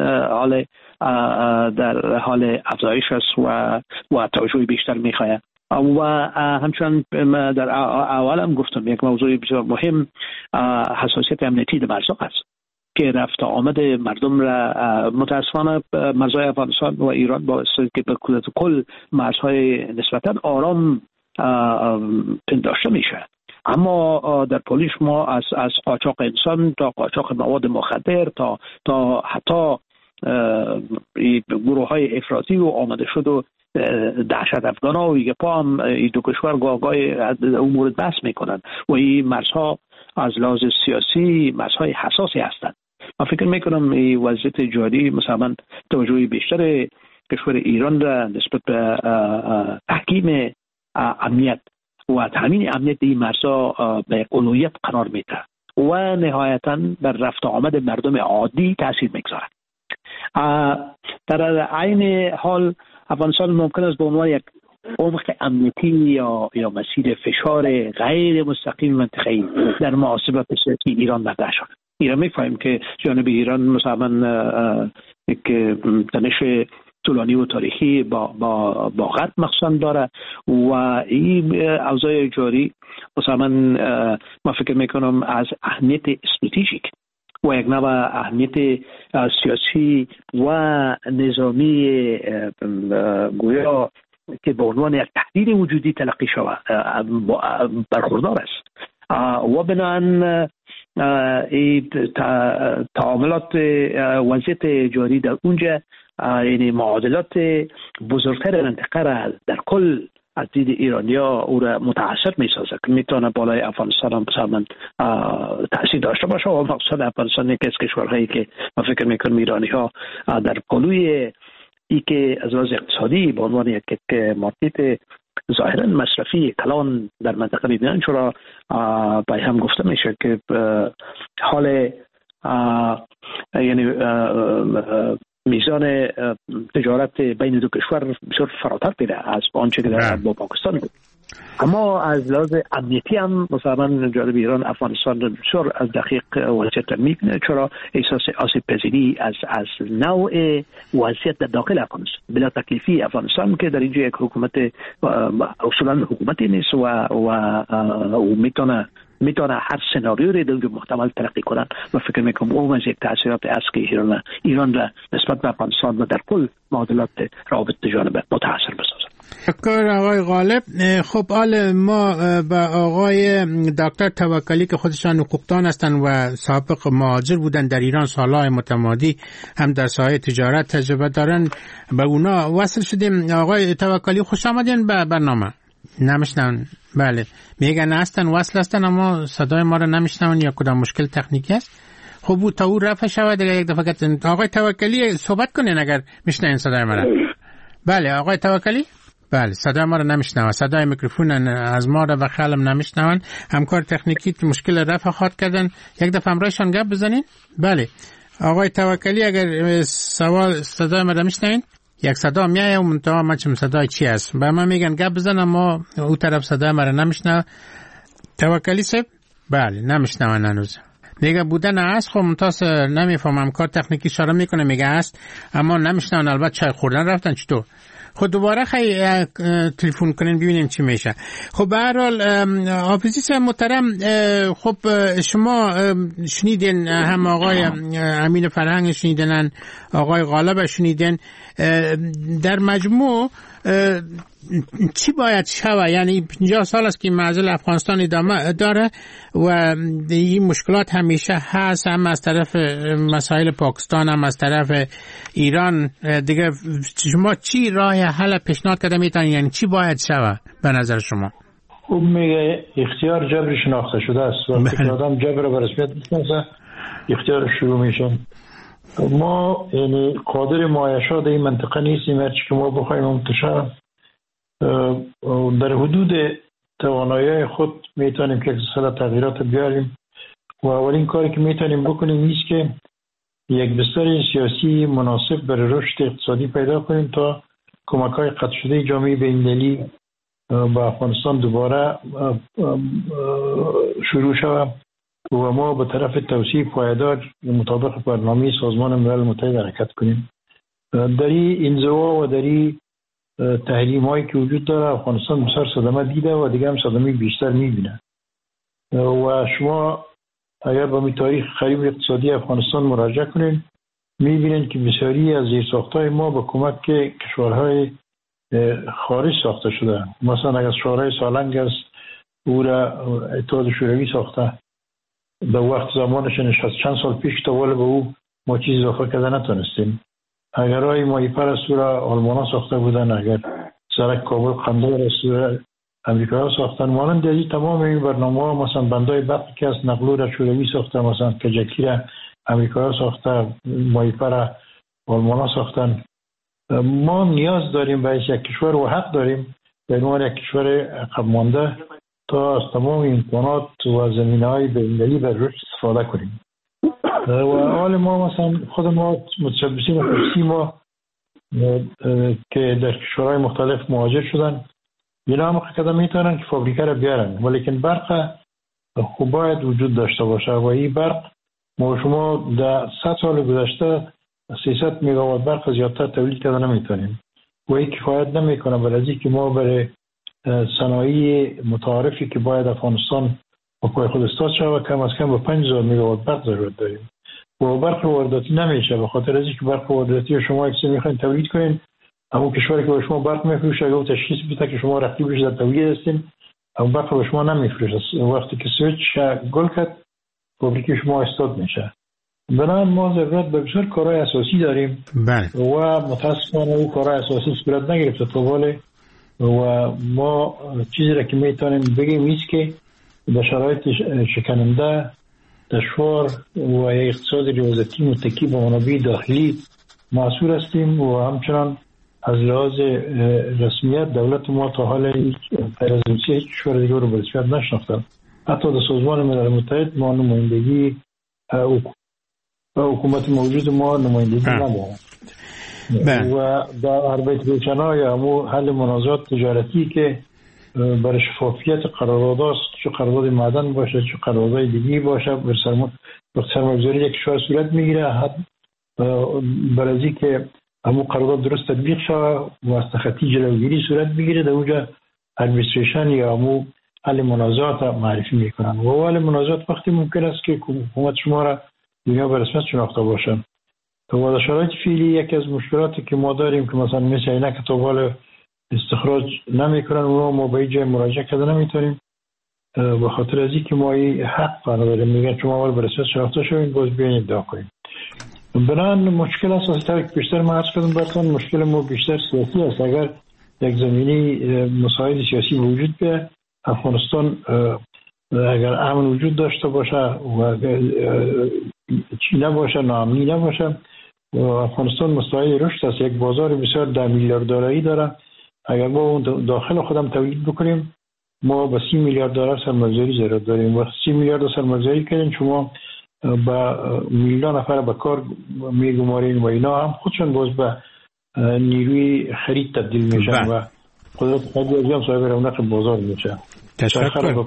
در حال افزایش است و توجه بیشتر میخواهد. و همچنان در اول هم گفتم یک موضوع بسیار مهم حساسیت امنیتی در مرزها است که رفت آمد مردم را متاسفانه مرزهای افغانستان و ایران با که به کل مرزهای نسبتا آرام پنداشته میشه، اما در پولیش ما از قاچاق انسان تا قاچاق مواد مخدر تا حتی گروه های افراطی و آمده شد و دهشت افغانا و یگپا هم این دو کشور گاهگاه امور بحث میکنن و این مرزها از لحاظ سیاسی مرزهای حساسی هستند. من فکر میکنم این وضعیت جاری مثلا توجه بیشتر کشور ایران را نسبت به تحکیم امنیت و تامین امنیت این مرزها به اولویت قرار میده و نهایتاً بر رفت آمد مردم عادی تاثیر میگذارد. در عین حال افغانستان ممکن است به عنوان یک عمق امنیتی یا مسیر فشار غیر مستقیم منطقه‌ای در محاسبات سیاسی ایران مطرح شد. ایران می‌فهمیم که جانب ایران مثلا یک تنش طولانی و تاریخی با غرب مخصوصا داره و این اوضاع جاری مثلا من فکر میکنم از اهمیت استراتژیک و یک نوع اهمیت سیاسی و نظامی گویا که به عنوان یک تهدید وجودی تلقی شود برخوردار است و بنابراین تعاملات وضعیت جاری در اونجا یعنی معادلات بزرگتر منطقه را در کل از دید ایرانیا او را متاثر می‌سازد که میتونه بالای افغانستان هم بسیار تاثیر داشته باشه و مقصد افغانستان یکی از کشورهایی که من فکر میکنم ایرانی‌ها در پلوی ای که از لحاظ اقتصادی به عنوان یک مارکت ظاهرا مصرفی کلان در منطقه می‌بینن، چرا با هم گفته میشه که حال یعنی میزان تجارت بین دو کشور بسیار فراتر پیده از آنچه که با پاکستان بود. اما از لحاظ امنیتی هم مثلا جانب ایران افغانستان بسیار از دقیق وضعیت میبینه، چرا احساس آسیب پذیری از نوع وضعیت در داخل افغانستان بلا تکلیفی افغانستان که در اینجا یک حکومت اصولا حکومتی نیست و میتونه هر سناریوی در محتمل ترقی کنن و فکر میکنم اون از یک تاثیرات است که ایران را نسبت به افغانستان و در کل معادلات روابط جانبه متاثر بسازد. شکر آقای غالب. خب حال ما با آقای دکتر توکلی که خودشان حقوقدان هستند و سابق مهاجر بودن در ایران سالهای متمادی هم در ساحه تجارت تجربه دارن به اونا وصل شدیم. آقای توکلی خوش آمدین به برنامه. نمیشنون؟ بله میگن هستن وصل هستن اما صدای ما رو نمیشنون یا کدام مشکل تکنیکی است. خب او تا او رفع شود دیگه یک دفعه که آقای توکلی صحبت کنین اگر میشنین صدای ما رو. بله آقای توکلی؟ بله صدای ما رو نمیشنون، صدای میکروفون از ما رو و خالم نمیشنون. همکار تکنیکی مشکل رفع خواهد کردن، یک دفعه همراهشان گپ بزنین. بله آقای توکلی اگر صدای ما رو میشنین یک صدا میایه و منتها من چم صدای چی است به من میگن گپ بزن اما او طرف صدای ما رو نمیشنه. توکلی صاحب؟ بله نمیشنون هنوز. میگه بودن است خب منتاس نمیفهمم کار تکنیکی اشاره میکنه میگه است اما نمیشنون. البته چای خوردن رفتن چطور؟ خود دوباره خیلی تلفن کنین ببینیم چی میشه. خب به هر حال حافظی محترم، خب شما شنیدین هم آقای امین فرهنگ شنیدن آقای غالب شنیدن، در مجموع چی باید شود؟ یعنی 50 سال است که معضل افغانستان ادامه داره و این مشکلات همیشه هست، هم از طرف مسائل پاکستان هم از طرف ایران دیگه. شما چی راه حل پیشنهاد کرده میتونید؟ یعنی چی باید شود به نظر شما؟ خوب میگه اختیار جبر شناخته شده است. وقتی که آدم جبر به رسمیت میشناسه اختیار شروع میشه. ما یعنی قادر معایشات این منطقه نیستیم، هرچی که ما بخوایم منتشر در حدود توانایی خود میتونیم که اقتصاد تغییرات بیاریم و اولین کاری که میتونیم بکنیم نیست که یک بستر سیاسی مناسب برای رشد اقتصادی پیدا کنیم تا کمک‌های قطع شده جامعه بین‌المللی با افغانستان دوباره شروع شود و ما به طرف توسعه پایدار مطابق برنامه سازمان ملل متحد حرکت کنیم. در این انزوا و در این تحریم هایی که وجود داره افغانستان بسیار صدمه دیده و دیگه هم صدمه بیشتر میبینه و شما اگر به تاریخ خریب اقتصادی افغانستان مراجعه کنین میبینین که بسیاری از زیرساخت‌های ما به کمک کشورهای خارج ساخته شده. مثلا اگر شورای سالنگ است او را اتحاد شوروی ساخته، به وقت زمانش نشست چند سال پیش تا ولی به او ما چیز اضافه کرده نتونستیم. اگر رای مایپر است را آلمان ساخته بودن، اگر سرک کابل قندهار است امریکا ساختن، مانند دیگه تمام این برنامه‌ها مثلا بندای برق که از نقلو را شوروی ساخته، مثلا کجکی را امریکا ساخته، مایپر را آلمان ساختن. ما نیاز داریم به یک کشور و حق داریم به عنوان یک کشور عقب مانده تا از تمام امکانات و زمینه‌های بین‌المللی بر رشد استفاده کنیم. و حال ما مثلا خود ما متشبثین و خصوصی ما که در کشورهای مختلف مهاجر شدن اینا هم حقیقتا میتونن که فابریکه را بیارن، ولیکن برق خوب باید وجود داشته باشه و این برق ما شما در 100 سال گذشته 300 مگاوات برق زیادتر تولید کردن نمیتونیم و این کفایت نمیکنه برای که ما برای صنایع متعارفی که باید افغانستان با پای خود استاد شود کم از کم به 5000 مگاوات برق ضرورت داریم. و برق وارداتی نمیشه، به خاطر از اینکه برق وارداتی شما اگه میخواین تولید کنین، اما کشوری که به شما برق میفروشه اگه تشخیص بده که شما رقیبش در تولید هستین، اما برق به شما نمیفروشه. وقتی که سویچ گل کرد فابریکه شما استاد میشه. بنابراین ما ضرورت به بسیار کارهای اساسی داریم و متاسفانه اون کارهای اساسی صورت نگرفته تا حالا و ما چیزی را که میتونیم بگیم ایست که در شرایط شکننده دشوار و یک اقتصاد ریاضتی متکی به منابع داخلی محصول هستیم و همچنان از لحاظ رسمیت دولت ما تا حالا هیچ کشور دیگه رو به رسمیت نشناختن. حتی در سازمان ملل متحد ما نمایندگی حکومت موجود ما نمایندگی نداریم و در اربیت روشنا یا همون حل منازعات تجارتی که برای شفافیت قرارداد است، چه قرارداد معدن باشه چه قرارداد دیگی باشه، بر سرمایه‌گذاری یک کشور صورت میگیره برای اینکه همون قرارداد درست تطبیق شود و از تخطی جلوگیری صورت بگیره، در اونجا ادمنستریشن یا همون حل منازعات معرفی میکنن و حل منازعات وقتی ممکن است که حکومت شما را دنیا به رسمیت شناخته باشن. تو در شرایط فعلی یکی از مشکلاتی که ما داریم که مثلا مثل اینکه تا استخراج نمیکنن اونا ما به جای مراجعه کرده نمیتونیم به خاطر از اینکه ما این حق نداریم، میگن شما اول به رسمیت شناخته شوین باز بیاین ادعا کنیم. بنابراین مشکل اساسی تر که بیشتر ما عرض کردم براتون مشکل ما بیشتر سیاسی است. اگر یک زمینی مسائل سیاسی وجود بیاد، افغانستان اگر امن وجود داشته باشه و چی نباشه، ناامنی نباشه، افغانستان مستعد رشد است. یک بازار بسیار 10 میلیارد دلاری داره. اگر ما اون داخل خودم تولید بکنیم ما با 30 میلیارد دلار سرمایه‌گذاری ضرورت داریم و 30 میلیارد سرمایه‌گذاری کردن شما با میلیون نفر به کار میگمارین و اینا هم خودشون باز به نیروی خرید تبدیل میشن و قدرت خریدی هم صاحب رونق بازار میشه. تشکر.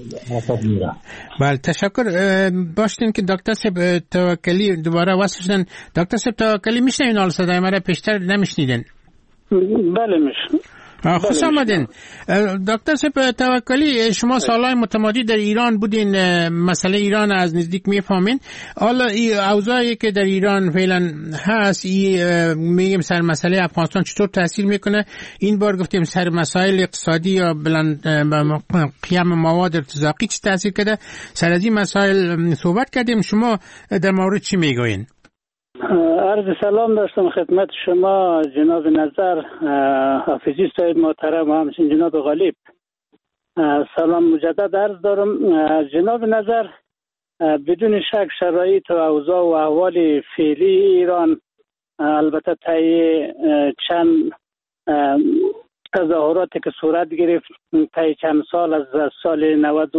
بله تشکر. باشین که دکتر صاحب توکلی دوباره واسه شدن. دکتر صاحب توکلی میشنوین؟ حال صدای ما را پیشتر نمیشنیدن؟ بله میشنم. خوش آمدین. دکتر صاحب توکلی، شما سالهای متمادی در ایران بودین، مسئله ایران از نزدیک میفهمین. حالا این اوضاعی که در ایران فعلا هست، میگیم سر مسئله افغانستان چطور تاثیر میکنه؟ این بار گفتیم سر مسائل اقتصادی یا قیم مواد ارتزاقی چی تاثیر کرده. سر از این مسائل صحبت کردیم. شما در مورد چی میگوین؟ عرض سلام داشتم خدمت شما جناب نظر حافظی صاحب محترم و همچنین جناب غالب. سلام مجدد عرض دارم. جناب نظر، بدون شک شرایط و اوضاع و احوال فعلی ایران، البته طی چند تظاهراتی که صورت گرفت طی چند سال از سال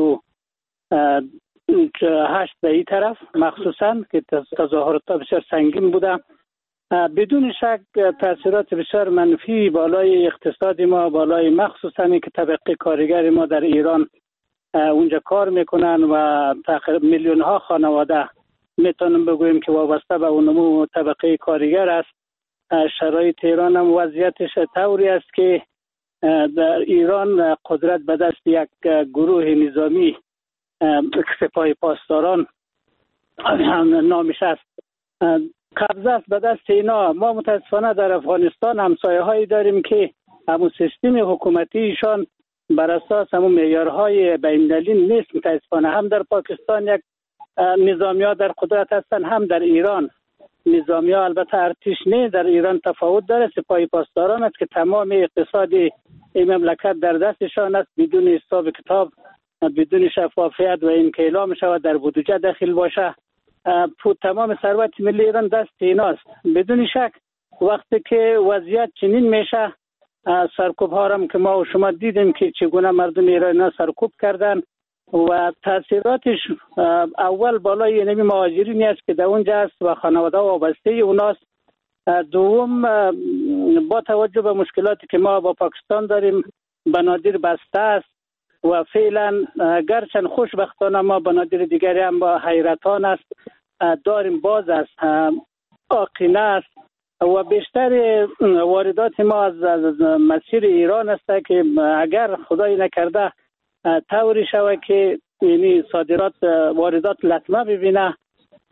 98 به این طرف مخصوصا که تظاهرات بسیار سنگین بوده، بدون شک تاثیرات بسیار منفی بالای اقتصاد ما، بالای مخصوصا که طبقه کارگر ما در ایران اونجا کار میکنن و تقریبا میلیون ها خانواده میتونم بگویم که وابسته به نمو طبقه کارگر است. شرایط ایران هم وضعیتش طوری است که در ایران قدرت به دست یک گروه نظامی سپاه پاسداران نامش است، قبضه است به دست اینا. ما متاسفانه در افغانستان همسایه هایی داریم که همون سیستم حکومتی ایشان بر اساس همون معیارهای بین‌المللی نیست. متاسفانه هم در پاکستان یک نظامی ها در قدرت هستند، هم در ایران نظامی ها، البته ارتش نه، در ایران تفاوت داره. سپاه پاسداران است که تمام اقتصاد این مملکت در دستشان است، بدون حساب کتاب، بدون شفافیت و این که اعلام شود در بودجه داخل باشه. تمام ثروت ملی ایران دست ایناست. بدون شک وقتی که وضعیت چنین میشه، سرکوب ها هم که ما و شما دیدیم که چگونه مردم ایران سرکوب کردن و تاثیراتش اول بالای اینمی مهاجرینی است که در اونجا است و خانواده وابسته اوناست. دوم با توجه به مشکلاتی که ما با پاکستان داریم، بنادر بسته است و فعلا گرچند خوشبختانه ما بنادر دیگری هم با حیرتان است داریم، باز است، آقینه است و بیشتر واردات ما از مسیر ایران است که اگر خدای نکرده طوری شود که یعنی صادرات واردات لطمه ببینه،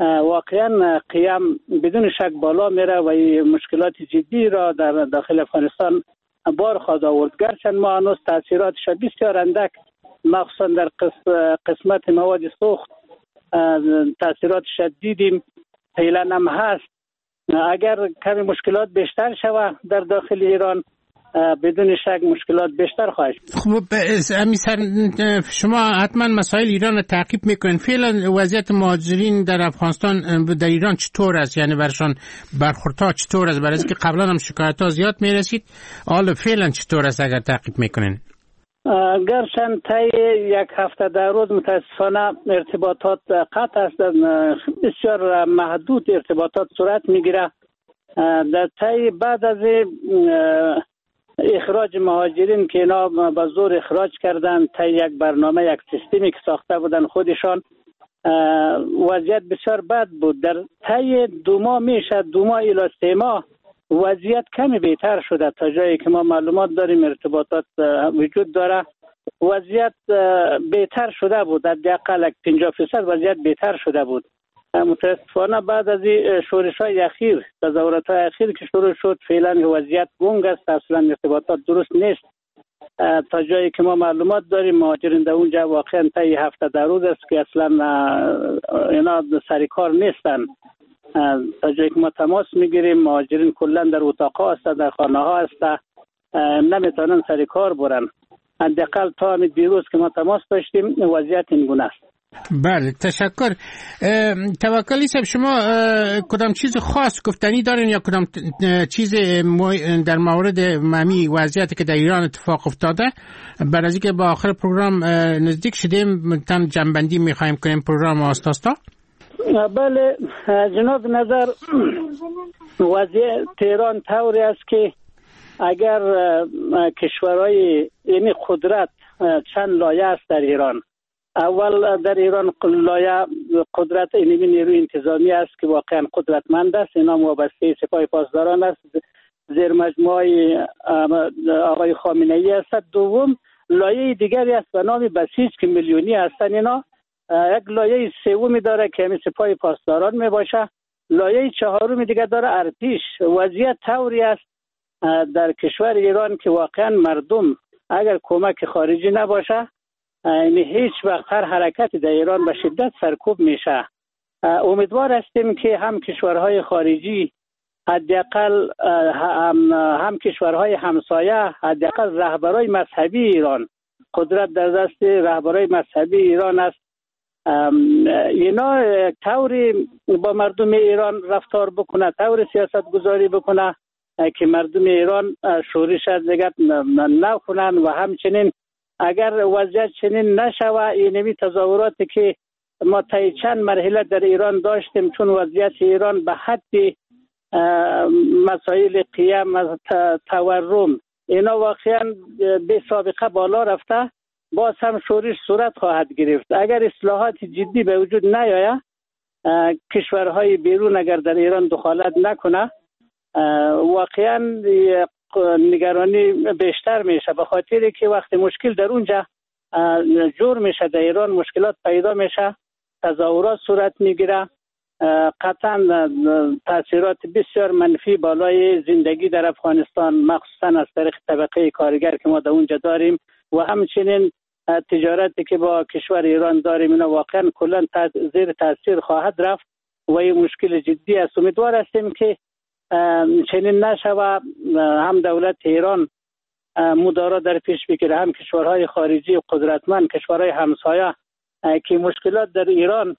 واقعا قیام بدون شک بالا میره و مشکلات جدی را در داخل افغانستان بار خواهد آورد. گرچند ما هنوز تاثیراتش بسیار اندک مخصوصا در قسمت مواد سوخت تاثیراتش دیدیم، فعلا هم هست. اگر کمی مشکلات بیشتر شود در داخل ایران بدون شک مشکلات بیشتر خواهد شد. خب شما حتما مسائل ایران رو تعقیب میکنین. فعلا وضعیت مهاجرین در افغانستان در ایران چطور است؟ یعنی برشان برخوردها چطور است؟ برای اینکه قبلا هم شکایت‌ها زیاد میرسید، حالا فعلا چطور است اگر تعقیب میکنین؟ گرچند طی یک هفته در روز متاسفانه ارتباطات قطع است، بسیار محدود ارتباطات صورت میگیره. در طی بعد از اخراج مهاجرین که اینا با زور اخراج کردن طی یک برنامه، یک سیستمی که ساخته بودن خودشان، وضعیت بسیار بد بود. در طی 2 ماه میشه 2 ماه الی 3 ماه وضعیت کمی بهتر شده. تا جایی که ما معلومات داریم ارتباطات وجود داره، وضعیت بهتر شده بود. حداقل 50% وضعیت بهتر شده بود. متاسفانه بعد از شورش‌های اخیر، تظاهرات‌های اخیر که شروع شد، فعلا وضعیت گنگ است، اصلا ارتباطات درست نیست. تا جایی که ما معلومات داریم مهاجرین در اونجا واقعا طی 7 روز است که اصلا اینا سر کار نیستن. تا جایی که ما تماس میگیریم مهاجرین کلا در اتاق‌ها هستند، در خانه‌ها هستند، نمیتونن سر کار برن. حداقل تا دیروز که ما تماس داشتیم وضعیت این گونه است. بله، تشکر. توکلی صاحب، شما کدام چیز خاص گفتنی دارین یا کدام چیز در مورد ممی وضعیتی که در ایران اتفاق افتاده؟ برای از اینکه با آخر پروگرام نزدیک شدیم تام جنبندی میخوایم کنیم پروگرام آستاستا. بله جناب، نظر وضعیت ایران طوری است که اگر کشورهای یعنی قدرت چند لایه است در ایران. اول در ایران لایه قدرت اینمی نیروی انتظامی است که واقعا قدرتمند است، اینا وابسته سپاه پاسداران است، زیر مجموعه آقای خامنه‌ای است. دوم لایه دیگری است به نام بسیج که میلیونی هستند. اینا یک لایه سومی داره که همین سپاه پاسداران می باشه. لایه چهارمی دیگه داره ارتش. وضعیت طوری است در کشور ایران که واقعا مردم اگر کمک خارجی نباشه یعنی هیچ وقت هر حرکتی در ایران به شدت سرکوب میشه. امیدوار هستیم که هم کشورهای خارجی، حداقل هم کشورهای همسایه، حداقل رهبرای مذهبی ایران، قدرت در دست رهبرای مذهبی ایران است، اینا طوری با مردم ایران رفتار بکنه، طوری سیاست گذاری بکنه که مردم ایران شورش از دیگر نکنن و همچنین اگر وضعیت چنین نشوه اینمی تظاهراتی که ما طی چند مرحله در ایران داشتیم، چون وضعیت ایران به حد مسائل قیام تورم اینا واقعا به سابقه بالا رفته، باز هم شورش صورت خواهد گرفت. اگر اصلاحات جدی به وجود نیاید، کشورهای بیرون اگر در ایران دخالت نکنه، واقعا نگرانی بیشتر میشه، به خاطری که وقتی مشکل در اونجا جور میشه، در ایران مشکلات پیدا میشه، تظاهرات صورت میگیره، قطعا تاثیرات بسیار منفی بالای زندگی در افغانستان مخصوصا از طریق طبقه کارگر که ما در اونجا داریم و همچنین تجارتی که با کشور ایران داریم، اینا واقعا کلا زیر تاثیر خواهد رفت و این مشکل جدی است. امیدوار هستیم که چنین نشوه، هم دولت ایران مدارا در پیش بگیره، هم کشورهای خارجی قدرتمند، کشورهای همسایه که مشکلات در ایران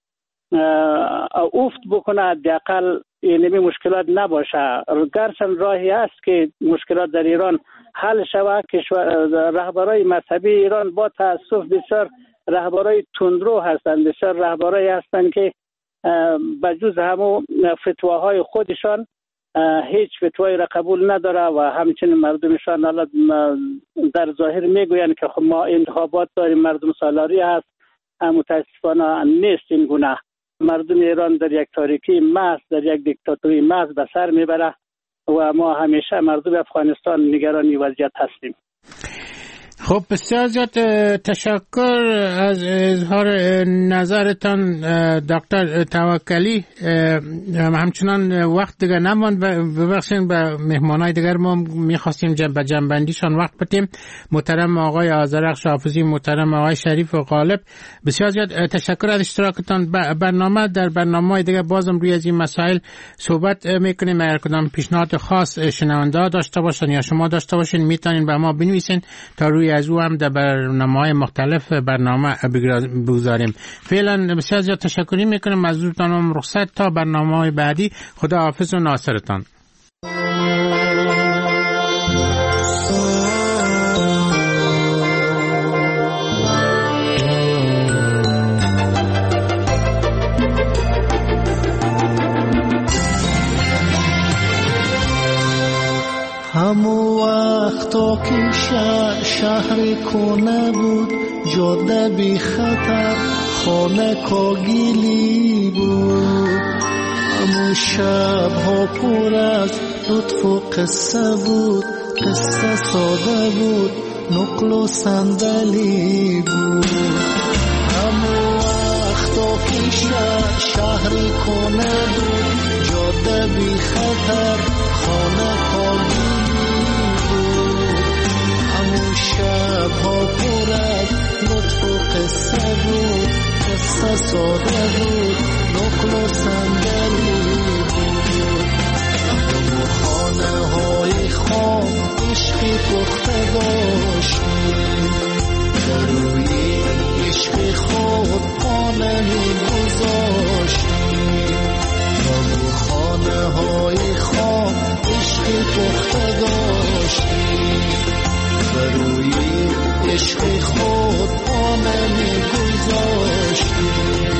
افت بکنه، حداقل اینمی مشکلات نباشه. گرچند راهی است که مشکلات در ایران حل شود. رهبرای مذهبی ایران با تاسف بسیار رهبرای تندرو هستند، بسیار رهبرای هستند که بجز همو فتواهای خودشان هیچ فتوایی را قبول نداره و همچنین مردمشان در ظاهر میگویند که ما انتخابات داریم، مردم سالاری هست. متاسفانه نیست این گونه. مردم ایران در یک تاریکی محض، در یک دیکتاتوری محض به سر میبره و ما همیشه مردم افغانستان نگران وضعیت هستیم. خب بسیار زیاد تشکر از اظهار نظرتان دکتر توکلی. همچنان وقت دیگر نماند، ببخشید به مهمانای دیگر ما میخواستیم به جنبندیشان وقت بدیم. محترم آقای آذرخش حافظی، محترم آقای شریف و غالب، بسیار زیاد تشکر از اشتراکتان برنامه. در برنامه‌های دیگر بازم روی از این مسائل صحبت میکنیم. اگر کدام پیشنهاد خاص شنونده داشته باشن یا شما داشته باشین میتونین به ما بنویسین تا روی از او هم در برنامه‌های مختلف برنامه بگذاریم. فعلا بسیار زیاد تشکر میکنم از حضورتان، رخصت تا برنامه‌های بعدی. خدا حافظ و ناصرتان. همو وقتا که شهر کنه بود، جاده بی خطر، خانه کاگیلی بود. همو شبها پر از لطف و قصه بود، قصه ساده بود، نقل و صندلی بود. همو وقتا که شهر کنه بود، جاده بی خطر، خانه کاگیلی. شبها پر از لطف و قصه بود، قصه ساده بود، نقل و صندلی بود. و خانه های خام عشقی پخته داشتیم، در روی عشق خود خانه می گذاشتیم. و خانه های خام عشقی پخته داشتیم، بروی عشق خود آنه می گذاشتیم.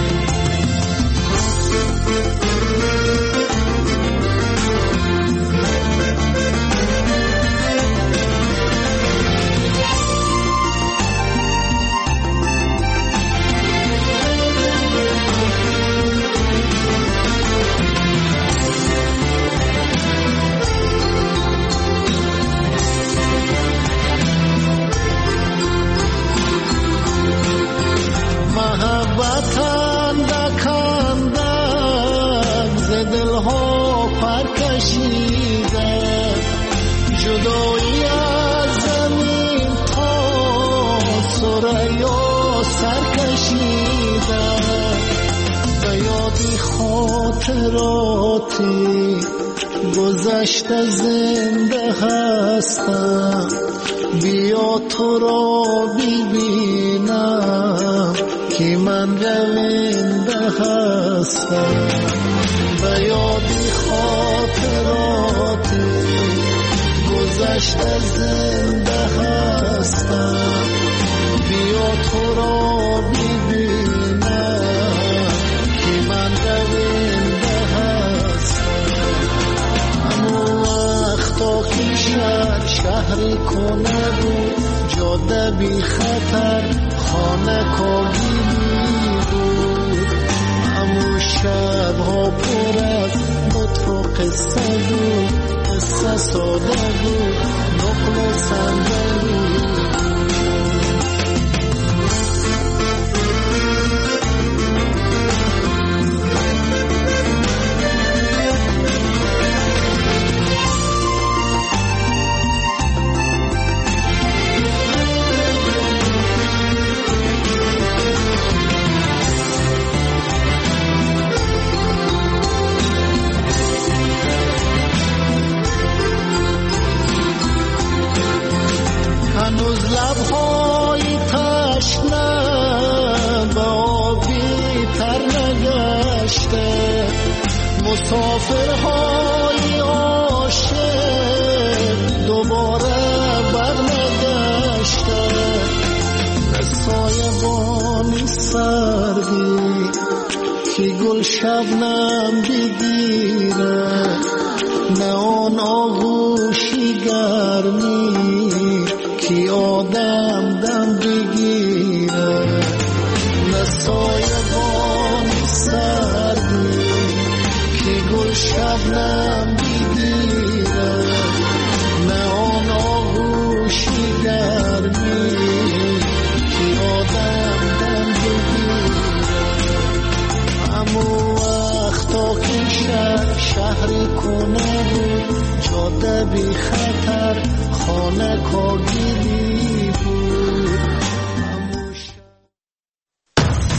محبتان دکندن ز دلها پرکشیده، جدایی از زمین تا ثریا سرکشیده. به یادی خاطراتی گذشته زنده هستم، بیا تو را ببینم که من رونده هستم. به یادی خاطراتی گذشته زنده هستم، بیا تو را ببینم که من رونده هستم. همون وقتا که شهر کنه بود، جاده بی خطر، خانه کاگیلی بود. همون شبها پر از لطف و قصه بود، قصه ساده بود، نقل و صندلی هنوز لبهای تشنه به آبی تر نگشته، مسافرهای عاشق دوباره بر نگشته. سایبانی سردی که گل شبنم بگیره، نه آن آغوشی گرمی که آدم دم بگیره. نه سایبانی سردی که گل شبنم بگیره، نه آن آغوشی گرمی بی خطر خانه کاگی